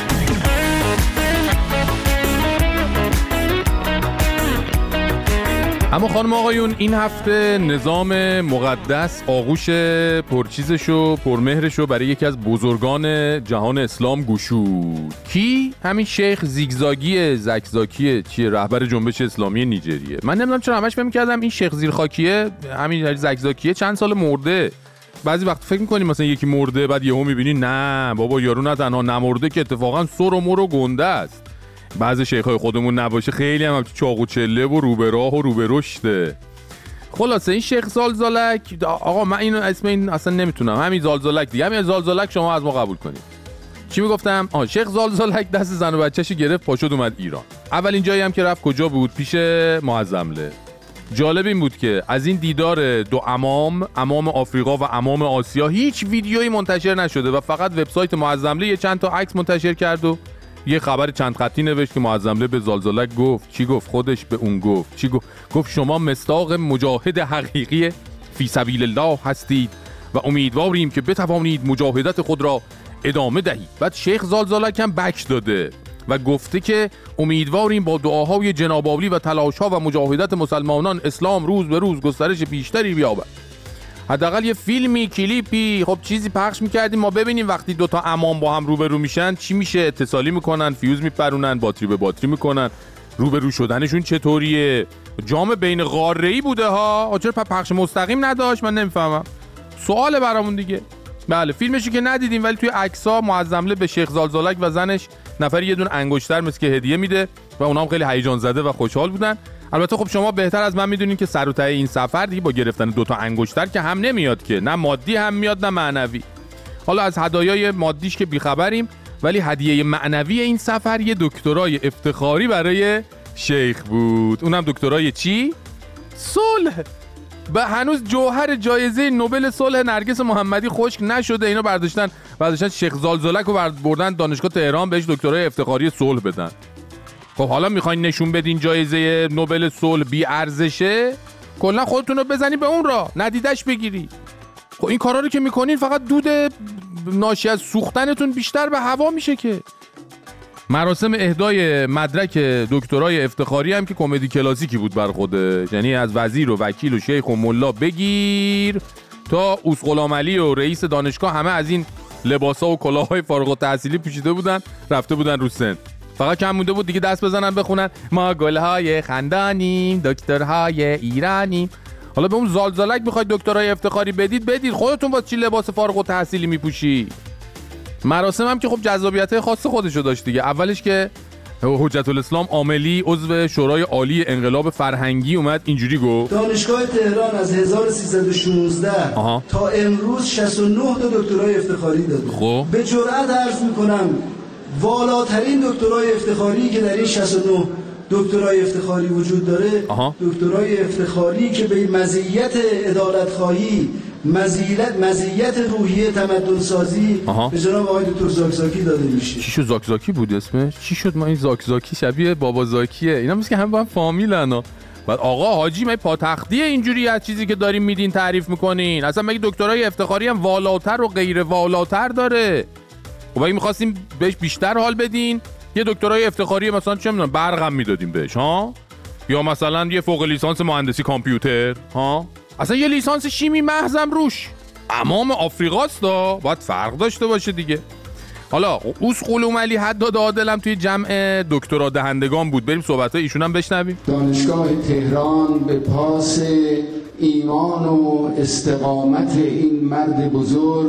اما خانم آقایون این هفته نظام مقدس آغوش پرچیزش و پرمهرش رو برای یکی از بزرگان جهان اسلام گشود. کی؟ همین شیخ زیگزاگی زکزاکیه چیه رهبر جنبش اسلامی نیجریه. من نمیدونم چرا همش فکر می‌کردم این شیخ زیرخاکیه همین زکزاکیه چند سال مرده. بعضی وقت فکر می‌کنی مثلا یکی مرده بعد یهو می‌بینی نه بابا یارو نه تنها نمرده که اتفاقا سر و مر و گنده است. بعضی شیخای خودمون نباشه خیلی هم چاقو چله و رو به راه و رو به رشته. خلاصه این شیخ زالزالک آقا من اینو اسم این اصلا نمیتونم همین زالزالک دیگه همین زالزالک شما از ما قبول کنید. چی میگفتم؟ شیخ زالزالک دست زن و بچه‌شو گرفت پاشد اومد ایران. اولین جایی هم که رفت کجا بود؟ پیش معظمله. جالب این بود که از این دیدار دو امام آفریقا و امام آسیا هیچ ویدیویی منتشر نشده و فقط وبسایت معظمله یه چند تا عکس منتشر کرد و یه خبر چند خطی نوشت که معظمله به زالزالک گفت. چی گفت؟ خودش به اون گفت. چی گفت؟ گفت شما مصداق مجاهد حقیقی فی سبیل الله هستید و امیدواریم که بتوانید مجاهدت خود را ادامه دهید. بعد شیخ زالزالک هم بک داده و گفته که امیدواریم با دعاهای جناب عالی و تلاش‌ها و مجاهدت مسلمانان اسلام روز به روز گسترش بیشتری بیابد. حداقل یه فیلمی کلیپی خب چیزی پخش می‌کردیم ما ببینیم وقتی دوتا امام با هم روبرو میشن چی میشه، اتصالی میکنن، فیوز میپرونن، باتری به باتری میکنن، روبرو شدنشون چطوریه. جام بین قاره‌ای بوده ها، چرا پخش مستقیم نداشت؟ من نمیفهمم. سوال برامون دیگه. بله فیلمشو که ندیدیم ولی توی عکس‌ها معظمله به شیخ زالزالک و زنش نفری یه دونه انگشتر مثل که هدیه میده و اونها هم خیلی هیجان زده و خوشحال بودن. البته خب شما بهتر از من میدونین که سر و ته این سفر دیگه با گرفتن دوتا انگشتر که هم نمیاد که، نه مادی هم میاد نه معنوی. حالا از هدایای مادیش که بیخبریم ولی هدیه معنوی این سفر یه دکترای افتخاری برای شیخ بود. اونم دکترای چی؟ صلح. به هنوز جوهر جایزه نوبل صلح نرگس محمدی خشک نشده اینا برداشتن شیخ زالزالک رو بردن دانشگاه تهران بهش دکترای افتخاری صلح بدن. خب حالا میخواین نشون بدین جایزه نوبل صلح بی ارزشه؟ کلا خودتون رو بزنی به اون را ندیدش بگیری. خب این کارا رو که میکنین فقط دود ناشی از سوختنتون بیشتر به هوا میشه که. مراسم اهدای مدرک دکترای افتخاری هم که کمدی کلاسیکی بود بر خوده، یعنی از وزیر و وکیل و شیخ و ملا بگیر تا اوس غلام علی و رئیس دانشگاه همه از این لباسا و کلاهای فارغ التحصیلی پوشیده بودن رفته بودن رو سن. فقط کم مونده بود دیگه دست بزنن بخونن ما گلهای خندانیم دکترهای ایرانیم. حالا به اون زالزالک میخواید دکترای افتخاری بدید خودتون با چی لباس فارغ التحصیلی میپوشی؟ مراسم هم که خب جذابیت خاص خودشو داشت دیگه. اولش که حجت الاسلام عاملی عضو شورای عالی انقلاب فرهنگی اومد اینجوری گفت دانشگاه تهران از 1316 تا امروز 69 تا دکترای افتخاری داده. خب به جرئت عرض میکنم والاترین دکترای افتخاری که در این 69 دکترای افتخاری وجود داره دکترای افتخاری که به مزیت عدالت‌خواهی مزیت روحیه تمدن سازی به جناب آقای دکتر زاکزاکی داده میشه. چی شد زاکزاکی بود اسمش؟ چی شد ما این زاکزاکی شبیه بابا زاکیه؟ اینا مثل که هم با هم فامیلن. بعد آقا حاجی من پاتختیه اینجوری از چیزی که دارین میدین تعریف میکنین؟ اصلا مگه دکترای افتخاری هم والاتر و غیر والاتر داره؟ خب اگه میخواستیم بهش بیشتر حال بدین یه دکترای افتخاری مثلا چه میدونم برقم میدادیم بهش ها، یا مثلا یه فوق لیسانس مهندسی کامپیوتر ها، اصلا یه لیسانس شیمی محضم روش. امام آفریقاست باید فرق داشته باشه دیگه. حالا اوس قلوم علی حداد عادلم توی جمع دکترا دهندگان بود، بریم صحبتای ایشون هم بشنویم. دانشگاه تهران به پاس ایمان و استقامت این مرد بزرگ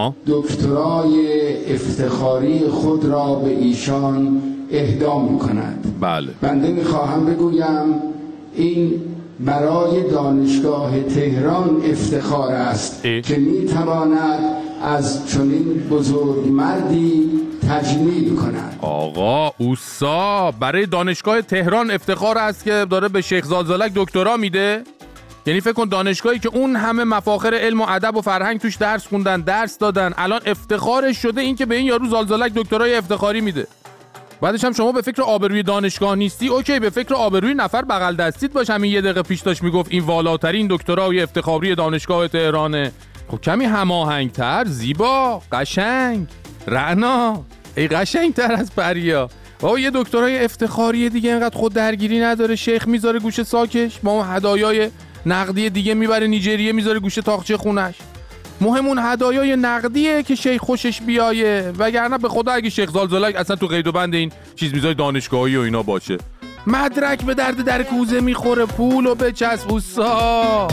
دکترای افتخاری خود را به ایشان اهدا می‌کند. بله. بنده می‌خواهم بگویم این برای دانشگاه تهران افتخار است که می‌تواند از چنین بزرگ مردی تجلیل کند. آقا اوسا برای دانشگاه تهران افتخار است که داره به شیخ زالزالک دکترا میده؟ یعنی فکر کن دانشگاهی که اون همه مفاخر علم و ادب و فرهنگ توش درس خوندن، درس دادن، الان افتخارش شده این که به این یارو زالزالک دکترای افتخاری میده. بعدش هم شما به فکر آبروی دانشگاه نیستی، اوکی به فکر آبروی نفر بغل دستیت باش. همین یه دقیقه پیش داشت میگفت این والاترین دکترای افتخاری دانشگاه تهرانه. خب کمی هماهنگتر، زیبا، قشنگ، رعنا، ای قشنگتر از پریا. بابا یه دکترای افتخاری دیگه اینقدر خود درگیری نداره، شیخ میذاره گوشه ساکش، ما هدایای نقدی دیگه میبره نیجریه میذاره گوشه تاقچه خونش. مهم اون هدایای نقدیه که شیخ خوشش بیایه، وگرنه به خدا اگه شیخ زالزالک اصلا تو قید و بند این چیز میذاره دانشگاهی و اینا باشه. مدرک به درد در کوزه میخوره، پولو بچسب اوسا.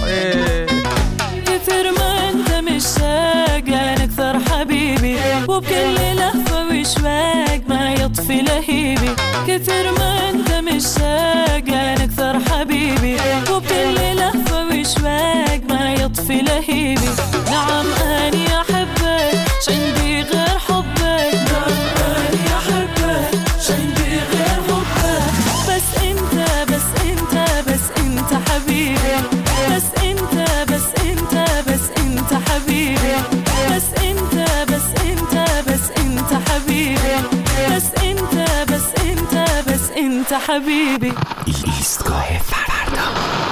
كثر ما انت مشتاق لان اكثر حبيبي وبكل لهفه وشواق ما يطفي لهيبي كثر ما انت مشتاق لان اكثر حبيبي وبكل لهفه وشواق ما يطفي لهيبي نعم اني احبك عندي غير حبك نعم اني احبك عندي غير حبك بس انت بس انت بس انت حبيبي بس انت بس انت بس انت حبيبي بس انت بس انت بس انت حبيبي بس انت بس انت بس انت حبيبي ایستگاه فردا.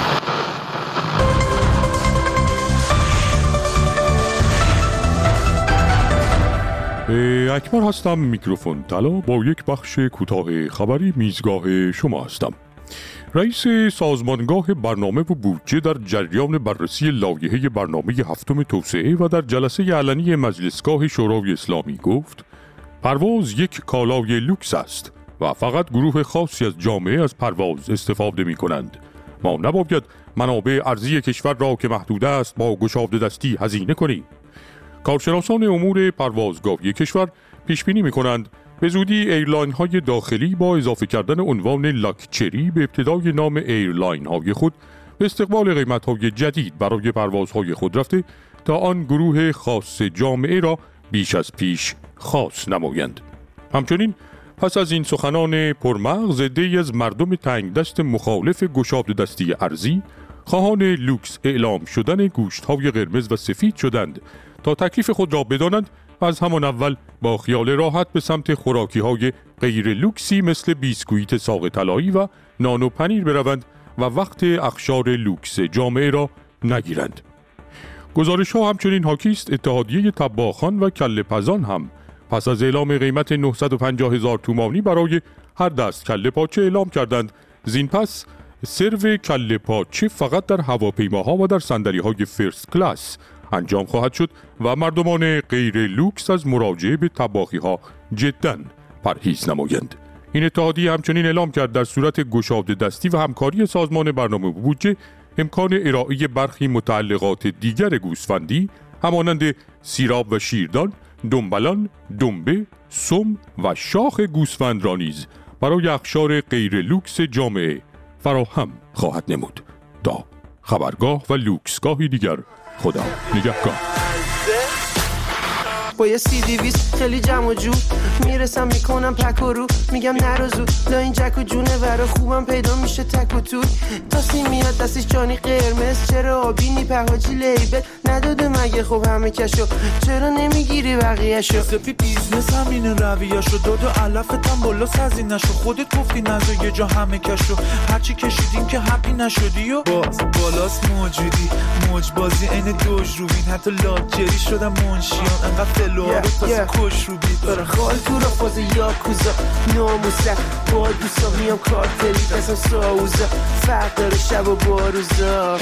اکبر هستم، میکروفون طلا با یک بخش کوتاه خبری میزگاه شما هستم. رئیس سازمانگاه برنامه و بودجه در جریان بررسی لایحه برنامه هفتم توسعه و در جلسه علنی مجلسگاه شورای اسلامی گفت پرواز یک کالای لوکس است و فقط گروه خاصی از جامعه از پرواز استفاده می کنند. ما نباید منابع ارضی کشور را که محدود است با گشاده دستی هزینه کنیم. کارشناسان امور پروازگاهی کشور پیش بینی می کنند به زودی ایرلاین های داخلی با اضافه کردن عنوان لاکچری به ابتدای نام ایرلاین های خود به استقبال قیمت های جدید برای پروازهای خود رفته تا آن گروه خاص جامعه را بیش از پیش خاص نمایند. همچنین پس از این سخنان پرمغز عده‌ای از مردم تنگ دست مخالف گشاده دستی ارضی خواهان لوکس اعلام شدن گوشت های قرمز و سفید شدند تا تکلیف خود را بدانند و از همان اول با خیال راحت به سمت خوراکی های غیر لوکسی مثل بیسکویت ساق طلایی و نان و پنیر بروند و وقت اخشار لوکس جامعه را نگیرند. گزارش ها همچنین حاکی است اتحادیه طباخان و کله پزان هم پس از اعلام قیمت 950,000 تومانی برای هر دست کله پاچه اعلام کردند زین پس سرو کله پاچه فقط در هواپیماها و در صندلی‌های فرست کلاس انجام خواهد شد و مردمان غیر لوکس از مراجعه به طباخی‌ها جداً پرهیز نمایند. این اتحادیه همچنین اعلام کرد در صورت گشاده دستی و همکاری سازمان برنامه و بودجه امکان ارائه برخی متعلقات دیگر گوسفندی همانند سیراب و شیردان، دنبلان، دنبه، سم و شاخ گوسفند را نیز برای اقشار غیر لوکس جامعه فراهم خواهد نمود. تا خبرگاه و لوکسگاهی دیگر، خدا نگهدار. با یه CD20 خیلی جمع و جو میرسم میکنم پک و رو میگم نرو زود لا این جک و جونه ورا خوبم پیدا میشه تک و توی تاسی میاد دستش جانی قرمز چرا آبینی پهاجی لیبل نداده مگه خب همه کشو چرا نمیگیری بقیهشو سپی بیزنس همینه رویهشو داد و علفتم بالا سازی نشو خودت گفتی نزا یه جا همه کشو هرچی کشیدیم که هپی نشدی و باز بالاست موجودی موج بازی این دوج روبین حتی لاکجری شدم منشیان انقدر فلوها رو تازه کش رو بید برای خال تو را فاز یاکوزا ناموسک با دوستا میام کارتلی دستم ساوزا فرق داره شب و باروزا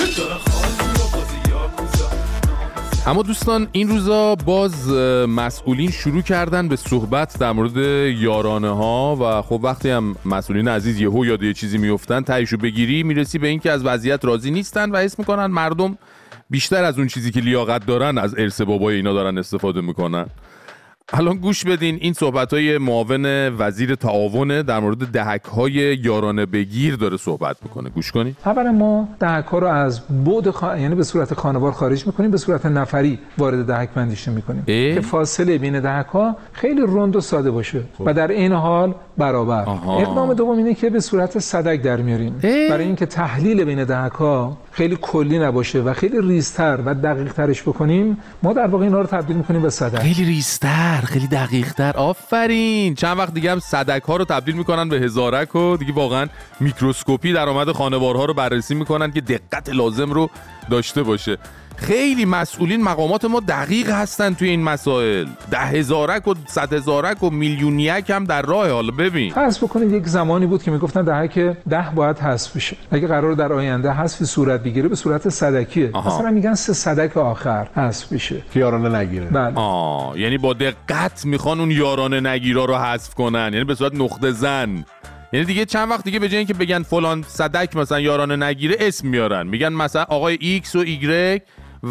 اما دوستان این روزا باز مسئولین شروع کردن به صحبت در مورد یارانه ها و خب وقتی هم مسئولین عزیز یهو یاد یه چیزی میافتن تایشو بگیری میرسی به این که از وضعیت راضی نیستن و حس میکنن مردم بیشتر از اون چیزی که لیاقت دارن از ارث بابای اینا دارن استفاده میکنن. الان گوش بدین، این صحبت‌های معاون وزیر تعاون در مورد دهک‌های یارانه بگیر داره صحبت میکنه. گوش کنید. اولا ما دهک‌ها رو از بعد یعنی به صورت خانوار خارج میکنیم، به صورت نفری وارد دهک بندیش میکنیم که فاصله بین دهک‌ها خیلی رند و ساده باشه و در این حال برابر. اقدام دوم اینه که به صورت صدک در میاریم برای اینکه تحلیل بین دهک‌ها خیلی کلی نباشه و خیلی ریزتر و دقیق ترش بکنیم. ما در واقع اینا رو تبدیل میکنیم به صدک. خیلی ریزتر، خیلی دقیق تر. آفرین. چند وقت دیگه هم صدک ها رو تبدیل میکنن به هزارک و دیگه واقعا میکروسکوپی درآمد خانوارها رو بررسی میکنن که دقت لازم رو داشته باشه. خیلی مسئولین مقامات ما دقیق هستن توی این مسائل. 10,000 و 100,000 و میلیونیک هم در راه. حالا ببین فرض بکنید یک زمانی بود که میگفتن دهک 10 باید حذف بشه. اگه قرار در آینده حذف صورت بگیره به صورت صدکیه. مثلا میگن 3 صدک آخر حذف بشه که یارانه نگیره. بله. یعنی با دقت میخوان اون یارانه نگیرا رو حذف کنن، یعنی به صورت نقطه زن. یعنی دیگه چند وقت دیگه به جای اینکه بگن فلان صدک مثلا یارانه نگیره اسم میارن، میگن مثلا آقای ایکس و ایگرگ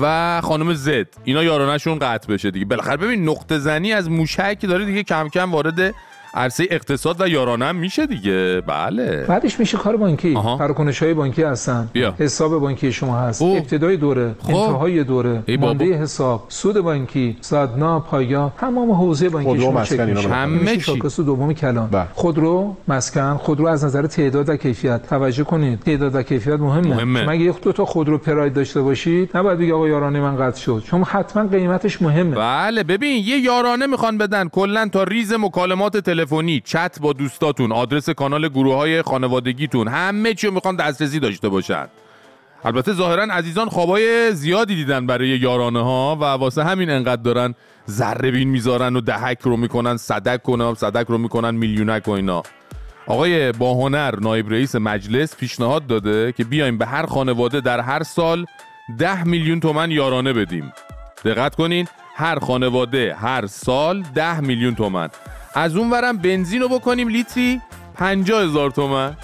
و خانم زد اینا یارانه‌شون قطع بشه دیگه. بالاخره ببین نقطه زنی از موشک داره دیگه کم کم وارد عرصه اقتصاد و یارانه هم میشه دیگه. بله. بعدش میشه کار بانکی. تراکنش‌های بانکی هستن. حساب بانکی شما هست. ابتدای دوره، انتهای دوره، مانده حساب، سود بانکی، صدنا، پایا، تمام حوزه بانکی شما چک میشه. همه شاخص دوم کلان. خودرو، مسکن، خودرو از نظر تعداد و کیفیت توجه کنید. تعداد و کیفیت مهمه. مگه یک دو تا خودرو پراید داشته باشید، نباید بگید آقا یارانه من قطع شد. چون حتما قیمتش مهمه. بله ببین یه یارانه میخوان بدن کلا تا ریز مکالمات تلفنی، چت با دوستاتون، آدرس کانال گروه‌های خانوادگیتون، همه چیو میخوان دسترسی داشته باشن. البته ظاهرا عزیزان خوابای زیادی دیدن برای یارانه ها و واسه همین انقدر دارن ذره بین میذارن و دهک رو میکنن صدک رو میکنن میلیونک و اینا. آقای باهنر نایب رئیس مجلس پیشنهاد داده که بیایم به هر خانواده در هر سال 10 میلیون تومان یارانه بدیم. دقت کنین، هر خانواده هر سال 10 میلیون تومان. از اون ورم بنزین رو بکنیم لیتری 50,000 تومان.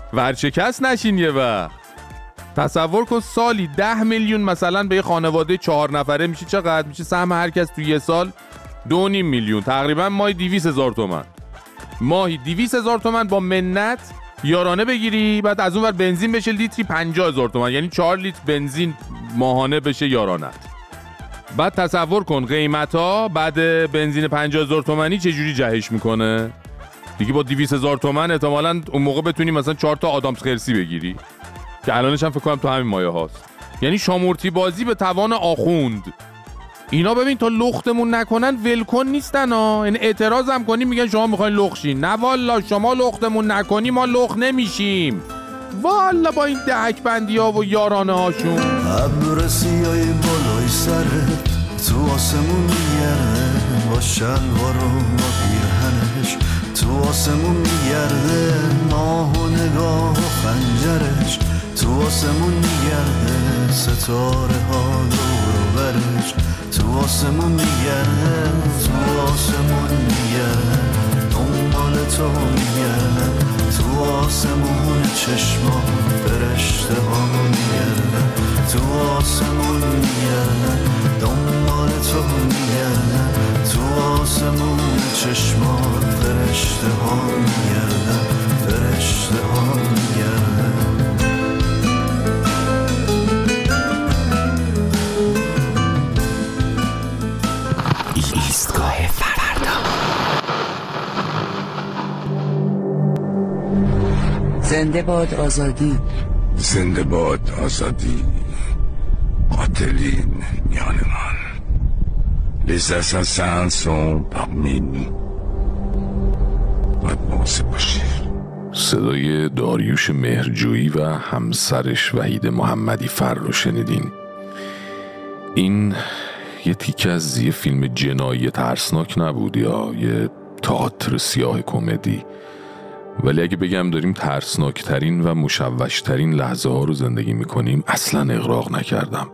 ورشکست نشین یه وقت. تصور کن سالی 10 میلیون مثلا به یه خانواده 4 نفره میشه چقدر؟ میشه سهم هر کس توی یه سال 2.5 میلیون، تقریبا ماهی 200,000 تومان. ماهی 200,000 تومان با منت یارانه بگیری، بعد از اون ور بنزین بشه لیتری 50,000 تومان، یعنی 4 لیتر بنزین ماهانه بشه یارانه. بعد تصور کن قیمتا بعد بنزین 50,000 تومانی چجوری جهش میکنه دیگه. با 200,000 تومان احتمالاً اون موقع بتونی مثلا 4 تا آدامس خرسی بگیری که الانش هم فکر کنم تو همین مایه هاست. یعنی شامورتی بازی به توان آخوند. اینا ببین تا لختمون نکنن ولکن نیستن ها. یعنی اعتراض هم کنیم میگن شما میخواین لختشین. نه والا شما لختمون نکنی ما لخت نمیشیم. والا با این دهک بندی ها و یارانه هاشون. ابر سیای بالای سرت تو آسمون میگرده، با شلوار و با پیرهنش تو آسمون میگرده، ماه و نگاه و خنجرش تو آسمون میگرده، ستاره ها دور و برش تو آسمون میگرده، تو آسمون میگرده، دنبال تو میگرده، تو آسمون چشما فرشته ها میگرده، تو آسمون میگرده، دنبال تو میگرده، تو آسمون چشما فرشته ها میگرده، فرشته ها میگرده. زنده باد آزادی. زنده باد آزادی. قاتلین میان من. Les assassins sont parmi nous. باید مواظب باشی. صدای داریوش مهرجویی و همسرش وحید محمدی فر رو شنیدین. این یه تیکه از یه فیلم جنایی ترسناک نبود یا یه تئاتر سیاه کمدی، ولی اگه بگم داریم ترسناکترین و مشوشترین لحظه ها رو زندگی میکنیم اصلا اغراق نکردم.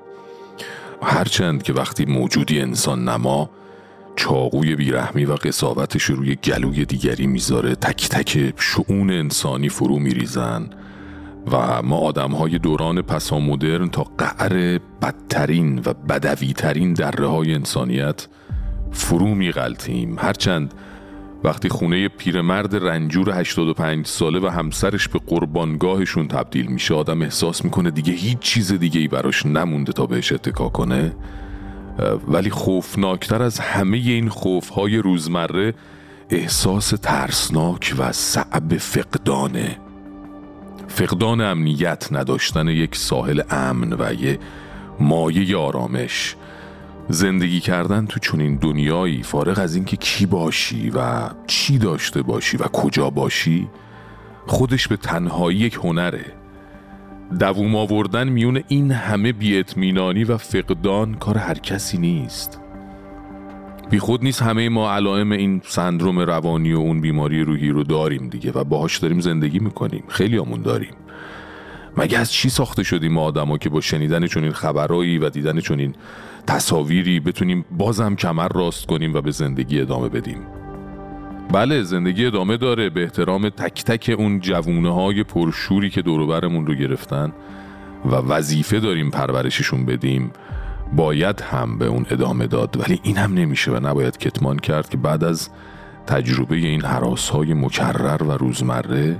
هرچند که وقتی موجودی انسان نما چاقوی بیرحمی و قساوتش روی گلوی دیگری میذاره، تک تک شؤون انسانی فرو میریزن و ما آدمهای دوران پسامدرن تا قعر بدترین و بدویترین دره های انسانیت فرو میغلطیم. هرچند وقتی خونه پیرمرد رنجور 85 ساله و همسرش به قربانگاهشون تبدیل میشه، آدم احساس میکنه دیگه هیچ چیز دیگه‌ای براش نمونده تا بهش اتکا کنه. ولی خوفناکتر از همه این خوفهای روزمره احساس ترسناک و صعب فقدانه. فقدان امنیت، نداشتن یک ساحل امن و یه مایه آرامش. زندگی کردن تو چنین دنیایی فارغ از اینکه کی باشی و چی داشته باشی و کجا باشی، خودش به تنهایی یک هنره. دووم آوردن میون این همه بی‌اطمینانی و فقدان کار هر کسی نیست. بی خود نیست همه ما علائم این سندروم روانی و اون بیماری روحی رو داریم دیگه و باهاش داریم زندگی میکنیم. خیلی همون داریم. مگه از چی ساخته شدیم ما آدم ها که با شنیدن چنین خبرایی و دیدن چنین تصاویری بتونیم بازم کمر راست کنیم و به زندگی ادامه بدیم؟ بله، زندگی ادامه داره به احترام تک تک اون جوونه های پرشوری که دور و برمون رو گرفتن و وظیفه داریم پرورششون بدیم. باید هم به اون ادامه داد، ولی این هم نمیشه و نباید کتمان کرد که بعد از تجربه این هراس‌های مکرر و روزمره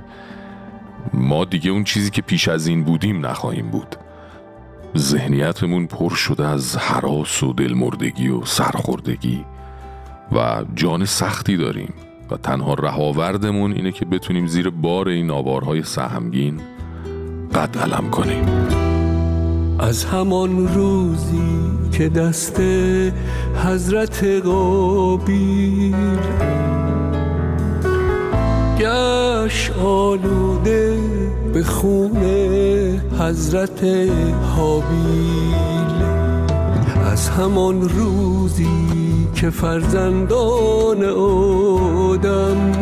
ما دیگه اون چیزی که پیش از این بودیم نخواهیم بود. ذهنیتمون پر شده از هراس و دلمردگی و سرخوردگی و جان سختی داریم و تنها رهاوردمون اینه که بتونیم زیر بار این آوارهای سهمگین قد علم کنیم. از همان روزی که دست حضرت قابیل گشت آلوده به خون حضرت حابیل، از همان روزی که فرزندان آدم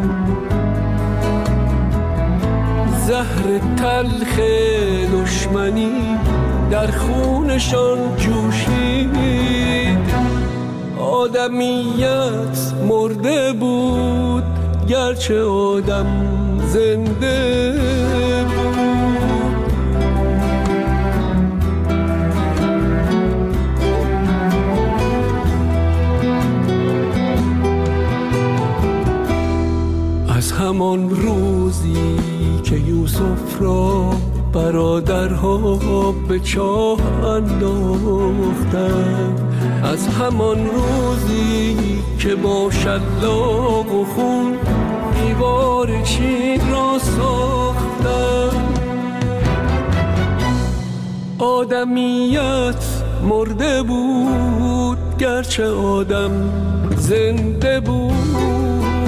زهر تلخ دشمنی در خونشان جوشید، آدمیت مرده بود گرچه آدم زنده بود. از همان روزی که یوسف را برادرها به چاه انداختند، از همان روزی که با شلاق و خون دیوار چین را ساختند، آدمیت مرده بود گرچه آدم زنده بود.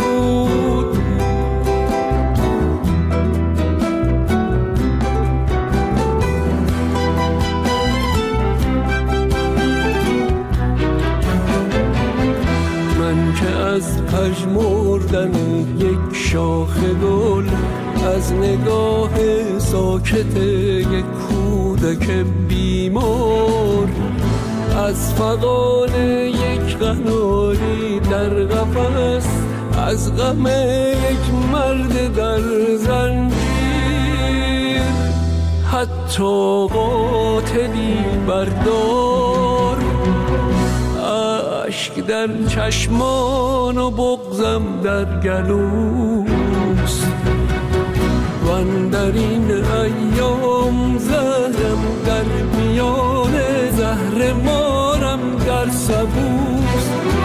از پژمردن یک شاخ گل، از نگاه ساکت یک کودک بیمار، از فغان یک قناری در قفس، از غم یک مرد در زنجیر، حتی قاتلی بردار، اشک در چشمان و بغضم در گلوست، و اندر این ایام زهرم در میان زهر مارم در سبوست.